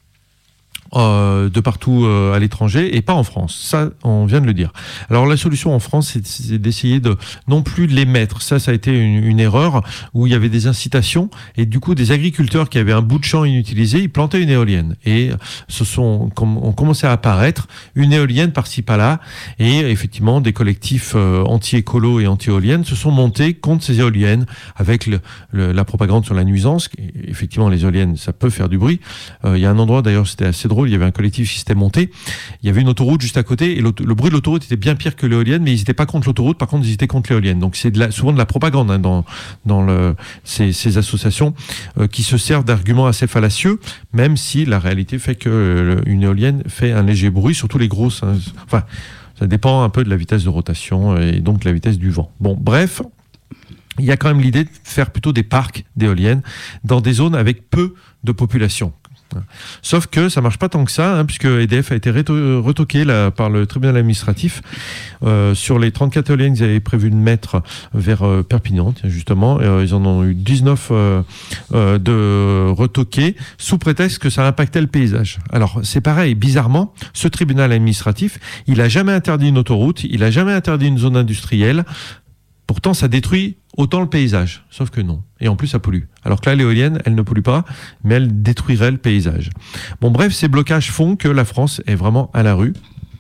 Euh, de partout euh, à l'étranger et pas en France. Ça, on vient de le dire. Alors la solution en France, c'est, c'est d'essayer de non plus de les mettre. Ça, ça a été une, une erreur où il y avait des incitations et du coup des agriculteurs qui avaient un bout de champ inutilisé, ils plantaient une éolienne et ce sont com- ont commencé à apparaître une éolienne par-ci par-là et effectivement des collectifs euh, anti-écolo et anti-éoliennes se sont montés contre ces éoliennes avec le, le, la propagande sur la nuisance. Et effectivement, les éoliennes, ça peut faire du bruit. Euh, il y a un endroit d'ailleurs, c'était assez drôle. Il y avait un collectif qui s'était monté. Il y avait une autoroute juste à côté et le bruit de l'autoroute était bien pire que l'éolienne, mais ils n'étaient pas contre l'autoroute. Par contre, ils étaient contre l'éolienne. Donc, c'est de la, souvent de la propagande hein, dans, dans le, ces, ces associations euh, qui se servent d'arguments assez fallacieux, même si la réalité fait que euh, une éolienne fait un léger bruit, surtout les grosses. Hein, enfin, ça dépend un peu de la vitesse de rotation et donc de la vitesse du vent. Bon, bref. Il y a quand même l'idée de faire plutôt des parcs d'éoliennes dans des zones avec peu de population. Sauf que ça marche pas tant que ça, hein, puisque E D F a été retoqué là, par le tribunal administratif euh, sur les trente-quatre éoliennes qu'ils avaient prévu de mettre vers euh, Perpignan, tiens, justement. Euh, ils en ont eu dix-neuf euh, euh, de retoqués sous prétexte que ça impactait le paysage. Alors c'est pareil, bizarrement, ce tribunal administratif, il a jamais interdit une autoroute, il a jamais interdit une zone industrielle. Pourtant, ça détruit autant le paysage, sauf que non. Et en plus, ça pollue. Alors que là, l'éolienne, elle ne pollue pas, mais elle détruirait le paysage. Bon, bref, ces blocages font que la France est vraiment à la rue.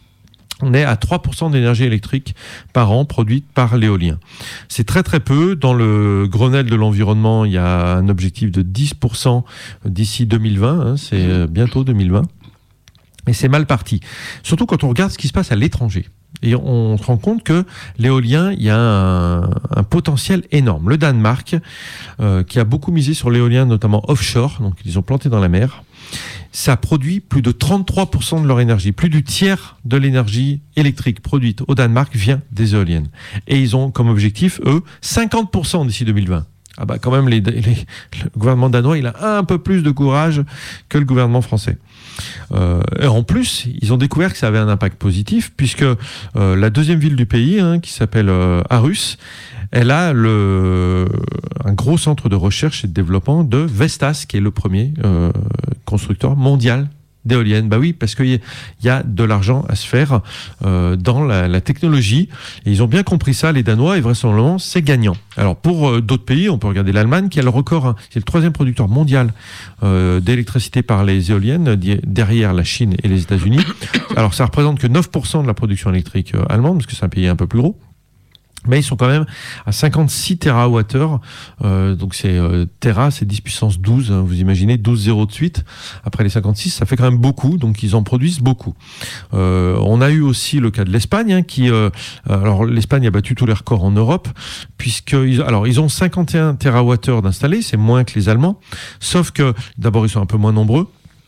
On est à trois pour cent d'énergie électrique par an produite par l'éolien. C'est très très peu. Dans le Grenelle de l'environnement, il y a un objectif de dix pour cent d'ici deux mille vingt. Hein, c'est bientôt deux mille vingt. Et c'est mal parti. Surtout quand on regarde ce qui se passe à l'étranger. Et on se rend compte que l'éolien, il y a un, un potentiel énorme. Le Danemark, euh, qui a beaucoup misé sur l'éolien, notamment offshore, donc ils ont planté dans la mer, ça produit plus de trente-trois pour cent de leur énergie. Plus du tiers de l'énergie électrique produite au Danemark vient des éoliennes. Et ils ont comme objectif, eux, cinquante pour cent d'ici deux mille vingt. Ah bah quand même, les, les, le gouvernement danois, il a un peu plus de courage que le gouvernement français. Euh, et en plus, ils ont découvert que ça avait un impact positif, puisque euh, la deuxième ville du pays, hein, qui s'appelle euh, Aarhus, elle a le, un gros centre de recherche et de développement de Vestas, qui est le premier euh, constructeur mondial d'éoliennes. Bah oui, parce qu'il y, y a de l'argent à se faire euh, dans la, la technologie. Et ils ont bien compris ça, les Danois, et vraisemblablement, c'est gagnant. Alors, pour euh, d'autres pays, on peut regarder l'Allemagne, qui a le record, hein, c'est le troisième producteur mondial euh, d'électricité par les éoliennes, derrière la Chine et les États-Unis. Alors, ça représente que neuf pour cent de la production électrique euh, allemande, parce que c'est un pays un peu plus gros. Mais ils sont quand même à cinquante-six térawattheures, euh, donc c'est euh, Tera, c'est dix puissance douze, hein, vous imaginez, douze zéro de suite, après les cinquante-six, ça fait quand même beaucoup, donc ils en produisent beaucoup. Euh, on a eu aussi le cas de l'Espagne, hein, qui, euh, alors l'Espagne a battu tous les records en Europe, puisque, ils, alors ils ont cinquante et un térawattheures d'installés, c'est moins que les Allemands, sauf que d'abord ils sont un peu moins nombreux,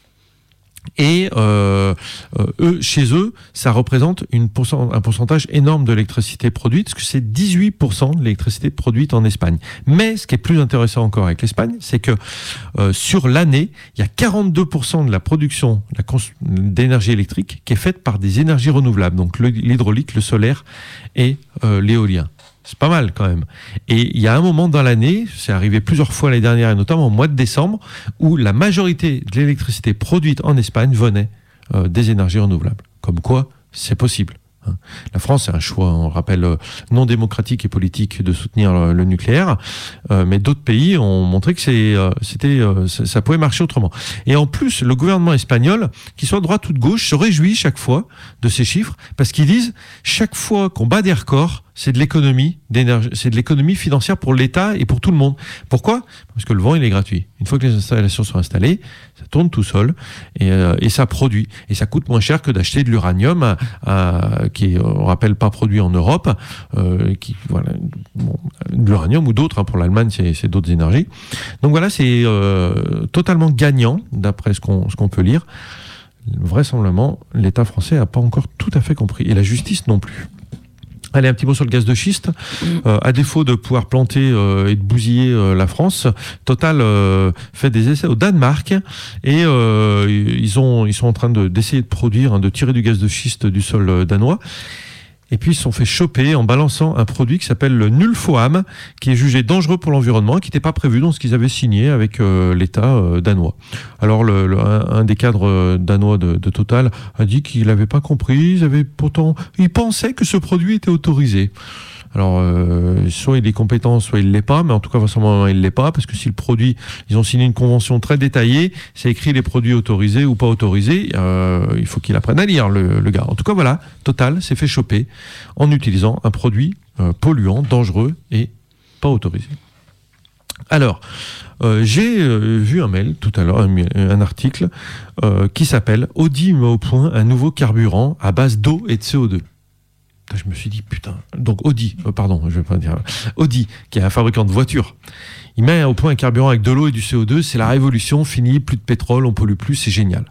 et euh, euh, eux, chez eux, ça représente une pourcent, un pourcentage énorme de l'électricité produite, parce que c'est dix-huit pour cent de l'électricité produite en Espagne. Mais ce qui est plus intéressant encore avec l'Espagne, c'est que euh, sur l'année, il y a quarante-deux pour cent de la production la cons- d'énergie électrique qui est faite par des énergies renouvelables, donc le, l'hydraulique, le solaire et euh, l'éolien. C'est pas mal quand même. Et il y a un moment dans l'année, c'est arrivé plusieurs fois l'année dernière, et notamment au mois de décembre, où la majorité de l'électricité produite en Espagne venait euh, des énergies renouvelables. Comme quoi, c'est possible. Hein. La France, c'est un choix, on le rappelle, euh, non démocratique et politique de soutenir le, le nucléaire, euh, mais d'autres pays ont montré que c'est, euh, c'était, euh, ça, ça pouvait marcher autrement. Et en plus, le gouvernement espagnol, qu'il soit de droite ou de gauche, se réjouit chaque fois de ces chiffres, parce qu'ils disent, chaque fois qu'on bat des records, c'est de l'économie d'énergie, c'est de l'économie financière pour l'État et pour tout le monde. Pourquoi ? Parce que le vent, il est gratuit. Une fois que les installations sont installées, ça tourne tout seul et, euh, et ça produit. Et ça coûte moins cher que d'acheter de l'uranium, à, à, qui est, on rappelle, pas produit en Europe, euh, qui, voilà, bon, de l'uranium ou d'autres. Hein, pour l'Allemagne, c'est, c'est d'autres énergies. Donc voilà, c'est euh, totalement gagnant, d'après ce qu'on, ce qu'on peut lire. Vraisemblablement, l'État français n'a pas encore tout à fait compris. Et la justice non plus. Allez, un petit mot sur le gaz de schiste. Euh, à défaut de pouvoir planter euh, et de bousiller euh, la France, Total euh, fait des essais au Danemark et euh, ils, ont, ils sont en train de, d'essayer de produire, hein, de tirer du gaz de schiste du sol euh, danois. Et puis ils se sont fait choper en balançant un produit qui s'appelle le Nulfoam, qui est jugé dangereux pour l'environnement, qui n'était pas prévu dans ce qu'ils avaient signé avec euh, l'État euh, danois. Alors le, le, un, un des cadres euh, danois de, de Total a dit qu'il n'avait pas compris, ils avaient pourtant, ils pensaient que ce produit était autorisé. Alors, euh, soit il est compétent, soit il l'est pas, mais en tout cas, vraisemblablement, il l'est pas, parce que si le produit, ils ont signé une convention très détaillée, c'est écrit les produits autorisés ou pas autorisés, euh, il faut qu'il apprenne à lire, le, le gars. En tout cas, voilà, Total s'est fait choper en utilisant un produit euh, polluant, dangereux et pas autorisé. Alors, euh, j'ai euh, vu un mail tout à l'heure, un, un article euh, qui s'appelle « Audi met au point un nouveau carburant à base d'eau et de C O deux ». Je me suis dit, putain, donc Audi, euh, pardon, je vais pas dire, Audi, qui est un fabricant de voitures, il met au point un carburant avec de l'eau et du C O deux, c'est la révolution, fini, plus de pétrole, on pollue plus, c'est génial.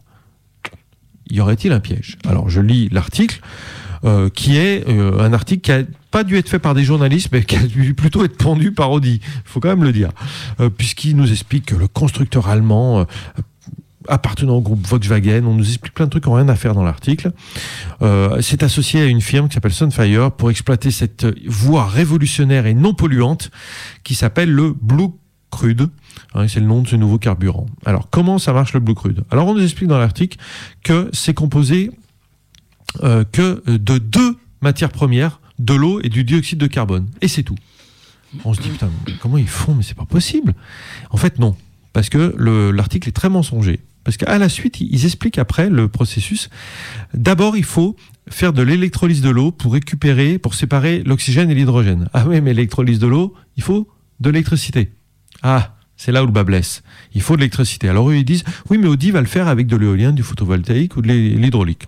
Y aurait-il un piège ? Alors, je lis l'article, euh, qui est euh, un article qui a pas dû être fait par des journalistes, mais qui a dû plutôt être pendu par Audi, il faut quand même le dire, euh, puisqu'il nous explique que le constructeur allemand... Euh, appartenant au groupe Volkswagen, on nous explique plein de trucs qui n'ont rien à faire dans l'article. Euh, c'est associé à une firme qui s'appelle Sunfire pour exploiter cette voie révolutionnaire et non polluante qui s'appelle le Blue Crude. Hein, c'est le nom de ce nouveau carburant. Alors, comment ça marche le Blue Crude ? Alors, on nous explique dans l'article que c'est composé euh, que de deux matières premières, de l'eau et du dioxyde de carbone. Et c'est tout. On se dit, putain, comment ils font ? Mais c'est pas possible. En fait, non. Parce que le, l'article est très mensonger. Parce qu'à la suite, ils expliquent après le processus. D'abord, il faut faire de l'électrolyse de l'eau pour récupérer, pour séparer l'oxygène et l'hydrogène. Ah oui, mais l'électrolyse de l'eau, il faut de l'électricité. Ah, c'est là où le bas blesse. Il faut de l'électricité. Alors eux, ils disent, oui, mais Audi va le faire avec de l'éolien, du photovoltaïque ou de l'hydraulique.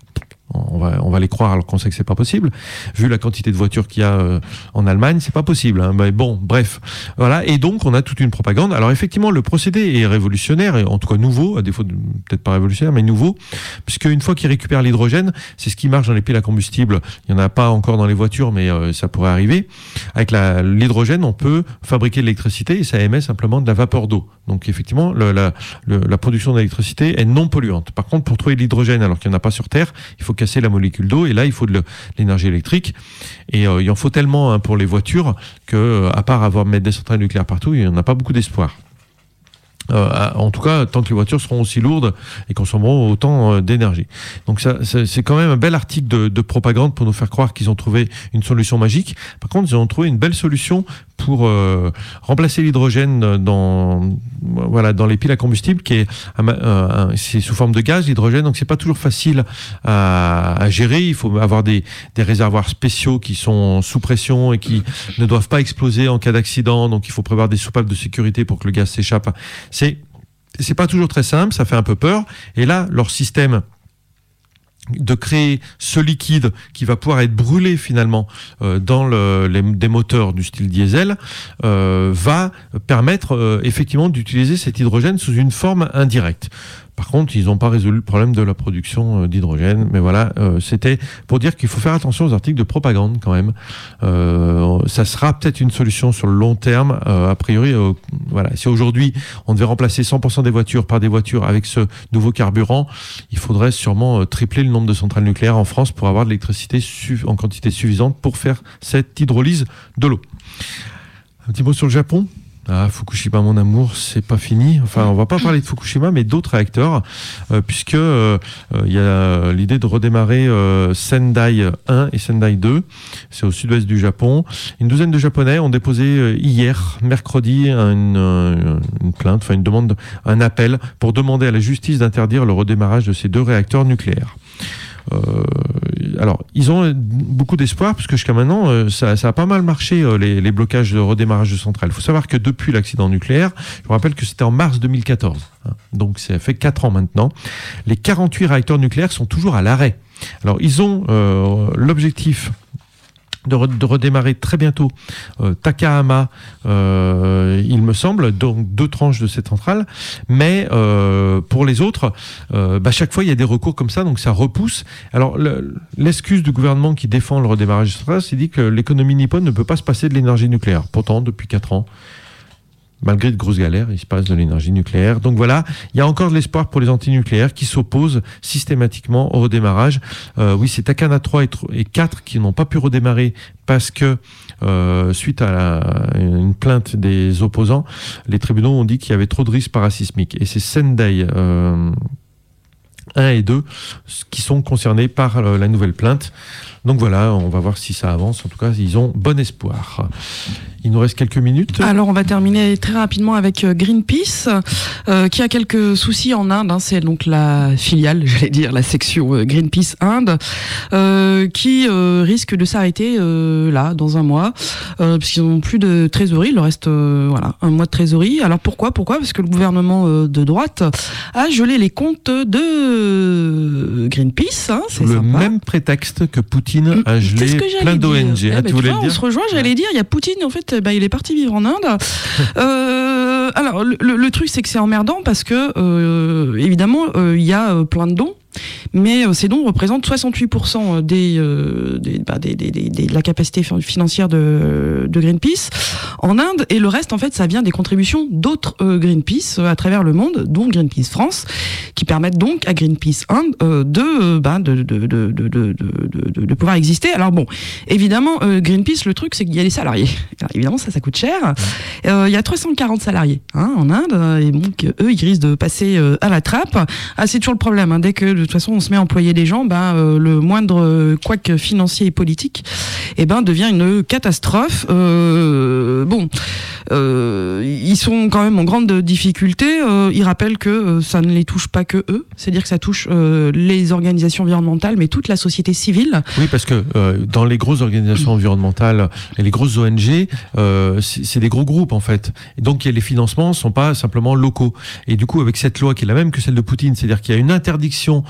On va, on va les croire alors qu'on sait que c'est pas possible. Vu la quantité de voitures qu'il y a euh, en Allemagne, c'est pas possible. Hein. Mais bon, bref, voilà. Et donc on a toute une propagande. Alors effectivement, le procédé est révolutionnaire, et en tout cas nouveau, à défaut de peut-être pas révolutionnaire, mais nouveau, puisque une fois qu'ils récupèrent l'hydrogène, c'est ce qui marche dans les piles à combustible. Il y en a pas encore dans les voitures, mais euh, ça pourrait arriver. Avec la, l'hydrogène, on peut fabriquer de l'électricité et ça émet simplement de la vapeur d'eau. Donc effectivement, le, la, le, la production d'électricité est non polluante. Par contre, pour trouver de l'hydrogène alors qu'il n'y en a pas sur Terre, il faut casser la molécule d'eau, et là il faut de, le, de l'énergie électrique, et euh, il en faut tellement hein, pour les voitures que euh, à part avoir mettre des centrales nucléaires partout, il n'y en a pas beaucoup d'espoir. Euh, en tout cas, tant que les voitures seront aussi lourdes et consommeront autant euh, d'énergie. Donc ça, c'est, c'est quand même un bel article de, de propagande pour nous faire croire qu'ils ont trouvé une solution magique. Par contre, ils ont trouvé une belle solution pour euh, remplacer l'hydrogène dans voilà dans les piles à combustible, qui est un, un, un, c'est sous forme de gaz, l'hydrogène. Donc c'est pas toujours facile à, à gérer. Il faut avoir des, des réservoirs spéciaux qui sont sous pression et qui ne doivent pas exploser en cas d'accident. Donc il faut prévoir des soupapes de sécurité pour que le gaz s'échappe. C'est c'est pas toujours très simple, ça fait un peu peur. Et là, leur système de créer ce liquide qui va pouvoir être brûlé finalement euh, dans le, les, des moteurs du style diesel euh, va permettre euh, effectivement d'utiliser cet hydrogène sous une forme indirecte. Par contre, ils n'ont pas résolu le problème de la production d'hydrogène. Mais voilà, euh, c'était pour dire qu'il faut faire attention aux articles de propagande quand même. Euh, ça sera peut-être une solution sur le long terme. Euh, a priori, euh, voilà, si aujourd'hui on devait remplacer cent pour cent des voitures par des voitures avec ce nouveau carburant, il faudrait sûrement euh, tripler le nombre de centrales nucléaires en France pour avoir de l'électricité su- en quantité suffisante pour faire cette hydrolyse de l'eau. Un petit mot sur le Japon. Ah, Fukushima, mon amour, c'est pas fini. Enfin, on va pas parler de Fukushima, mais d'autres réacteurs, euh, puisque il euh, euh, y a l'idée de redémarrer euh, Sendai un et Sendai deux. C'est au sud-ouest du Japon. Une douzaine de Japonais ont déposé euh, hier, mercredi, une, une, une plainte, enfin une demande, un appel pour demander à la justice d'interdire le redémarrage de ces deux réacteurs nucléaires. Euh, alors, ils ont beaucoup d'espoir parce que jusqu'à maintenant, euh, ça, ça a pas mal marché euh, les, les blocages de redémarrage de centrales. Il faut savoir que depuis l'accident nucléaire, je vous rappelle que c'était en mars deux mille quatorze, hein, donc ça fait quatre ans maintenant, les quarante-huit réacteurs nucléaires sont toujours à l'arrêt. Alors, ils ont euh, l'objectif de, re- de redémarrer très bientôt euh, Takahama, euh, il me semble, donc deux tranches de cette centrale, mais euh, pour les autres, euh, bah, chaque fois il y a des recours comme ça, donc ça repousse. Alors le, l'excuse du gouvernement qui défend le redémarrage de centrale, c'est dit que l'économie nippone ne peut pas se passer de l'énergie nucléaire. Pourtant, depuis quatre ans, malgré de grosses galères, il se passe de l'énergie nucléaire. Donc voilà, il y a encore de l'espoir pour les antinucléaires qui s'opposent systématiquement au redémarrage. Euh, oui, c'est Takana trois et quatre qui n'ont pas pu redémarrer parce que, euh, suite à la, une plainte des opposants, les tribunaux ont dit qu'il y avait trop de risques parasismiques. Et c'est Sendai euh, un et deux qui sont concernés par euh, la nouvelle plainte. Donc voilà, on va voir si ça avance. En tout cas, ils ont bon espoir. Il nous reste quelques minutes. Alors, on va terminer très rapidement avec Greenpeace, euh, qui a quelques soucis en Inde. Hein. C'est donc la filiale, j'allais dire, la section Greenpeace Inde, euh, qui euh, risque de s'arrêter euh, là, dans un mois, euh, puisqu'ils n'ont plus de trésorerie. Il leur reste euh, voilà, un mois de trésorerie. Alors pourquoi Pourquoi Parce que le gouvernement euh, de droite a gelé les comptes de Greenpeace. Hein, c'est le sympa. même prétexte que Poutine a gelé plein d'O N G. Eh ah, ben, tu voulais vois, le dire on se rejoint, j'allais dire, il y a Poutine, en fait, bah, il est parti vivre en Inde. euh, alors, le, le truc, c'est que c'est emmerdant parce que, euh, évidemment, il euh, y a euh, plein de dons. Mais euh, ces dons représentent soixante-huit pour cent des, euh, des, bah, des, des, des, des, de la capacité financière de, de Greenpeace en Inde, et le reste, en fait, ça vient des contributions d'autres euh, Greenpeace euh, à travers le monde, dont Greenpeace France, qui permettent donc à Greenpeace Inde euh, de, bah, de, de, de, de, de, de, de, de pouvoir exister. Alors bon, évidemment, euh, Greenpeace, le truc, c'est qu'il y a des salariés. Alors, évidemment, ça, ça coûte cher. Euh, il y a trois cent quarante salariés hein, en Inde, et donc eux, ils risquent de passer euh, à la trappe. Ah, c'est toujours le problème, hein, dès que de toute façon on se met à employer des gens, ben, euh, le moindre couac financier et politique eh ben, devient une catastrophe. Euh, bon, euh, ils sont quand même en grande difficulté. Euh, ils rappellent que euh, ça ne les touche pas que eux, c'est-à-dire que ça touche euh, les organisations environnementales, mais toute la société civile. Oui, parce que euh, dans les grosses organisations environnementales et les grosses O N G, euh, c'est, c'est des gros groupes en fait. Et donc les financements sont pas simplement locaux. Et du coup, avec cette loi qui est la même que celle de Poutine, c'est-à-dire qu'il y a une interdiction de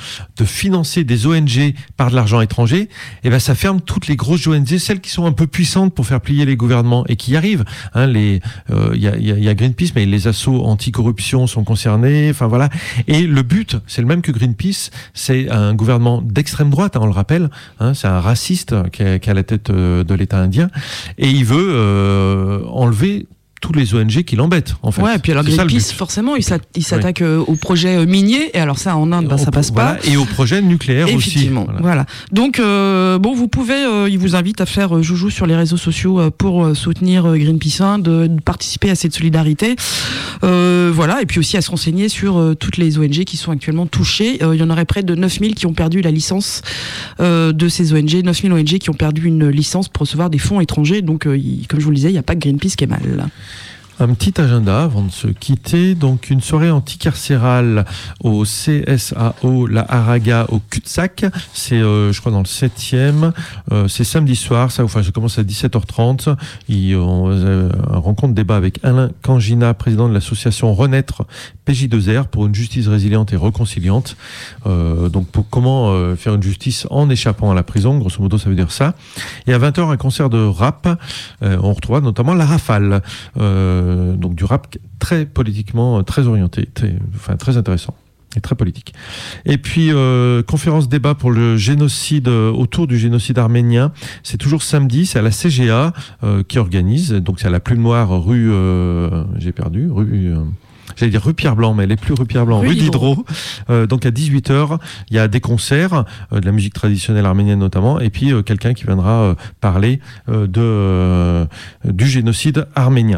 financer des O N G par de l'argent étranger, eh ben ça ferme toutes les grosses O N G, celles qui sont un peu puissantes pour faire plier les gouvernements et qui y arrivent. Hein, les, euh, y a, y a, y a Greenpeace, mais les assos anticorruption sont concernés. Enfin voilà. Et le but, c'est le même que Greenpeace, c'est un gouvernement d'extrême droite, hein, on le rappelle. Hein, c'est un raciste qui est, qui est à la tête de l'État indien, et il veut euh, enlever tous les O N G qui l'embêtent, en fait. Ouais, et puis alors c'est Greenpeace, forcément, il s'attaque oui. au projet minier, et alors ça, en Inde, ben, ça passe voilà, pas. Et au projet nucléaire aussi. Effectivement, voilà. voilà. Donc, euh, bon, vous pouvez, euh, il vous invite à faire euh, joujou sur les réseaux sociaux euh, pour euh, soutenir euh, Greenpeace, hein, de, de participer à cette solidarité. Euh, voilà, et puis aussi à se renseigner sur euh, toutes les O N G qui sont actuellement touchées. Euh, il y en aurait près de neuf mille qui ont perdu la licence euh, de ces O N G, neuf mille O N G qui ont perdu une licence pour recevoir des fonds étrangers. Donc, euh, il, comme je vous le disais, il n'y a pas que Greenpeace qui est mal. Un petit agenda avant de se quitter. Donc, une soirée anticarcérale au C S A O La Haraga au cul-de-sac. C'est, euh, je crois, dans le septième. Euh, c'est samedi soir. Ça, enfin, ça commence à dix-sept heures trente. Ils ont euh, un rencontre débat avec Alain Kangina, président de l'association Renaître P J deux R pour une justice résiliente et réconciliante. Euh, donc, pour comment euh, faire une justice en échappant à la prison. Grosso modo, ça veut dire ça. Et à vingt heures, un concert de rap. Euh, on retrouve notamment La Rafale. Euh, donc du rap très politiquement très orienté, très, enfin très intéressant et très politique. Et puis euh, conférence débat pour le génocide, euh, autour du génocide arménien. C'est toujours samedi, c'est à la C G A euh, qui organise. Donc c'est à la Plume Noire, rue, euh, j'ai perdu, rue. Euh, J'allais dire rue Pierre-Blanc, mais elle est plus rue Pierre-Blanc, rue, rue Diderot. Euh, donc à dix-huit heures, il y a des concerts, euh, de la musique traditionnelle arménienne notamment, et puis euh, quelqu'un qui viendra euh, parler euh, de, euh, du génocide arménien.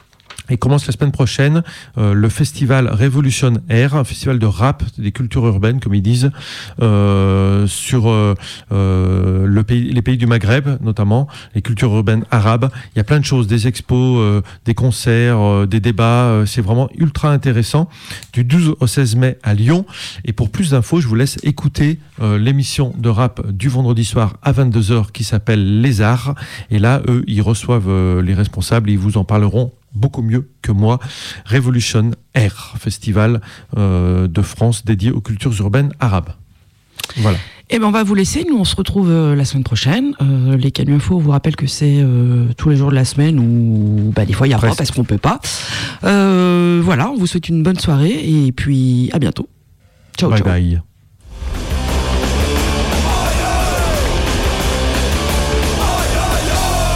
Et commence la semaine prochaine euh, le festival Revolution Air, un festival de rap, des cultures urbaines, comme ils disent, euh, sur euh, euh, le pays, les pays du Maghreb, notamment, les cultures urbaines arabes. Il y a plein de choses, des expos, euh, des concerts, euh, des débats. Euh, c'est vraiment ultra intéressant. Du douze au seize mai à Lyon. Et pour plus d'infos, je vous laisse écouter euh, l'émission de rap du vendredi soir à vingt-deux heures qui s'appelle Les Arts. Et là, eux, ils reçoivent euh, les responsables et ils vous en parleront beaucoup mieux que moi. Revolution Air, festival euh, de France dédié aux cultures urbaines arabes. Voilà. Et ben on va vous laisser, nous on se retrouve euh, la semaine prochaine. Euh, les Canus Info, on vous rappelle que c'est euh, tous les jours de la semaine où bah, des fois il y a pas parce qu'on peut pas. Euh, voilà, on vous souhaite une bonne soirée et puis à bientôt. Ciao, bye ciao. Bye.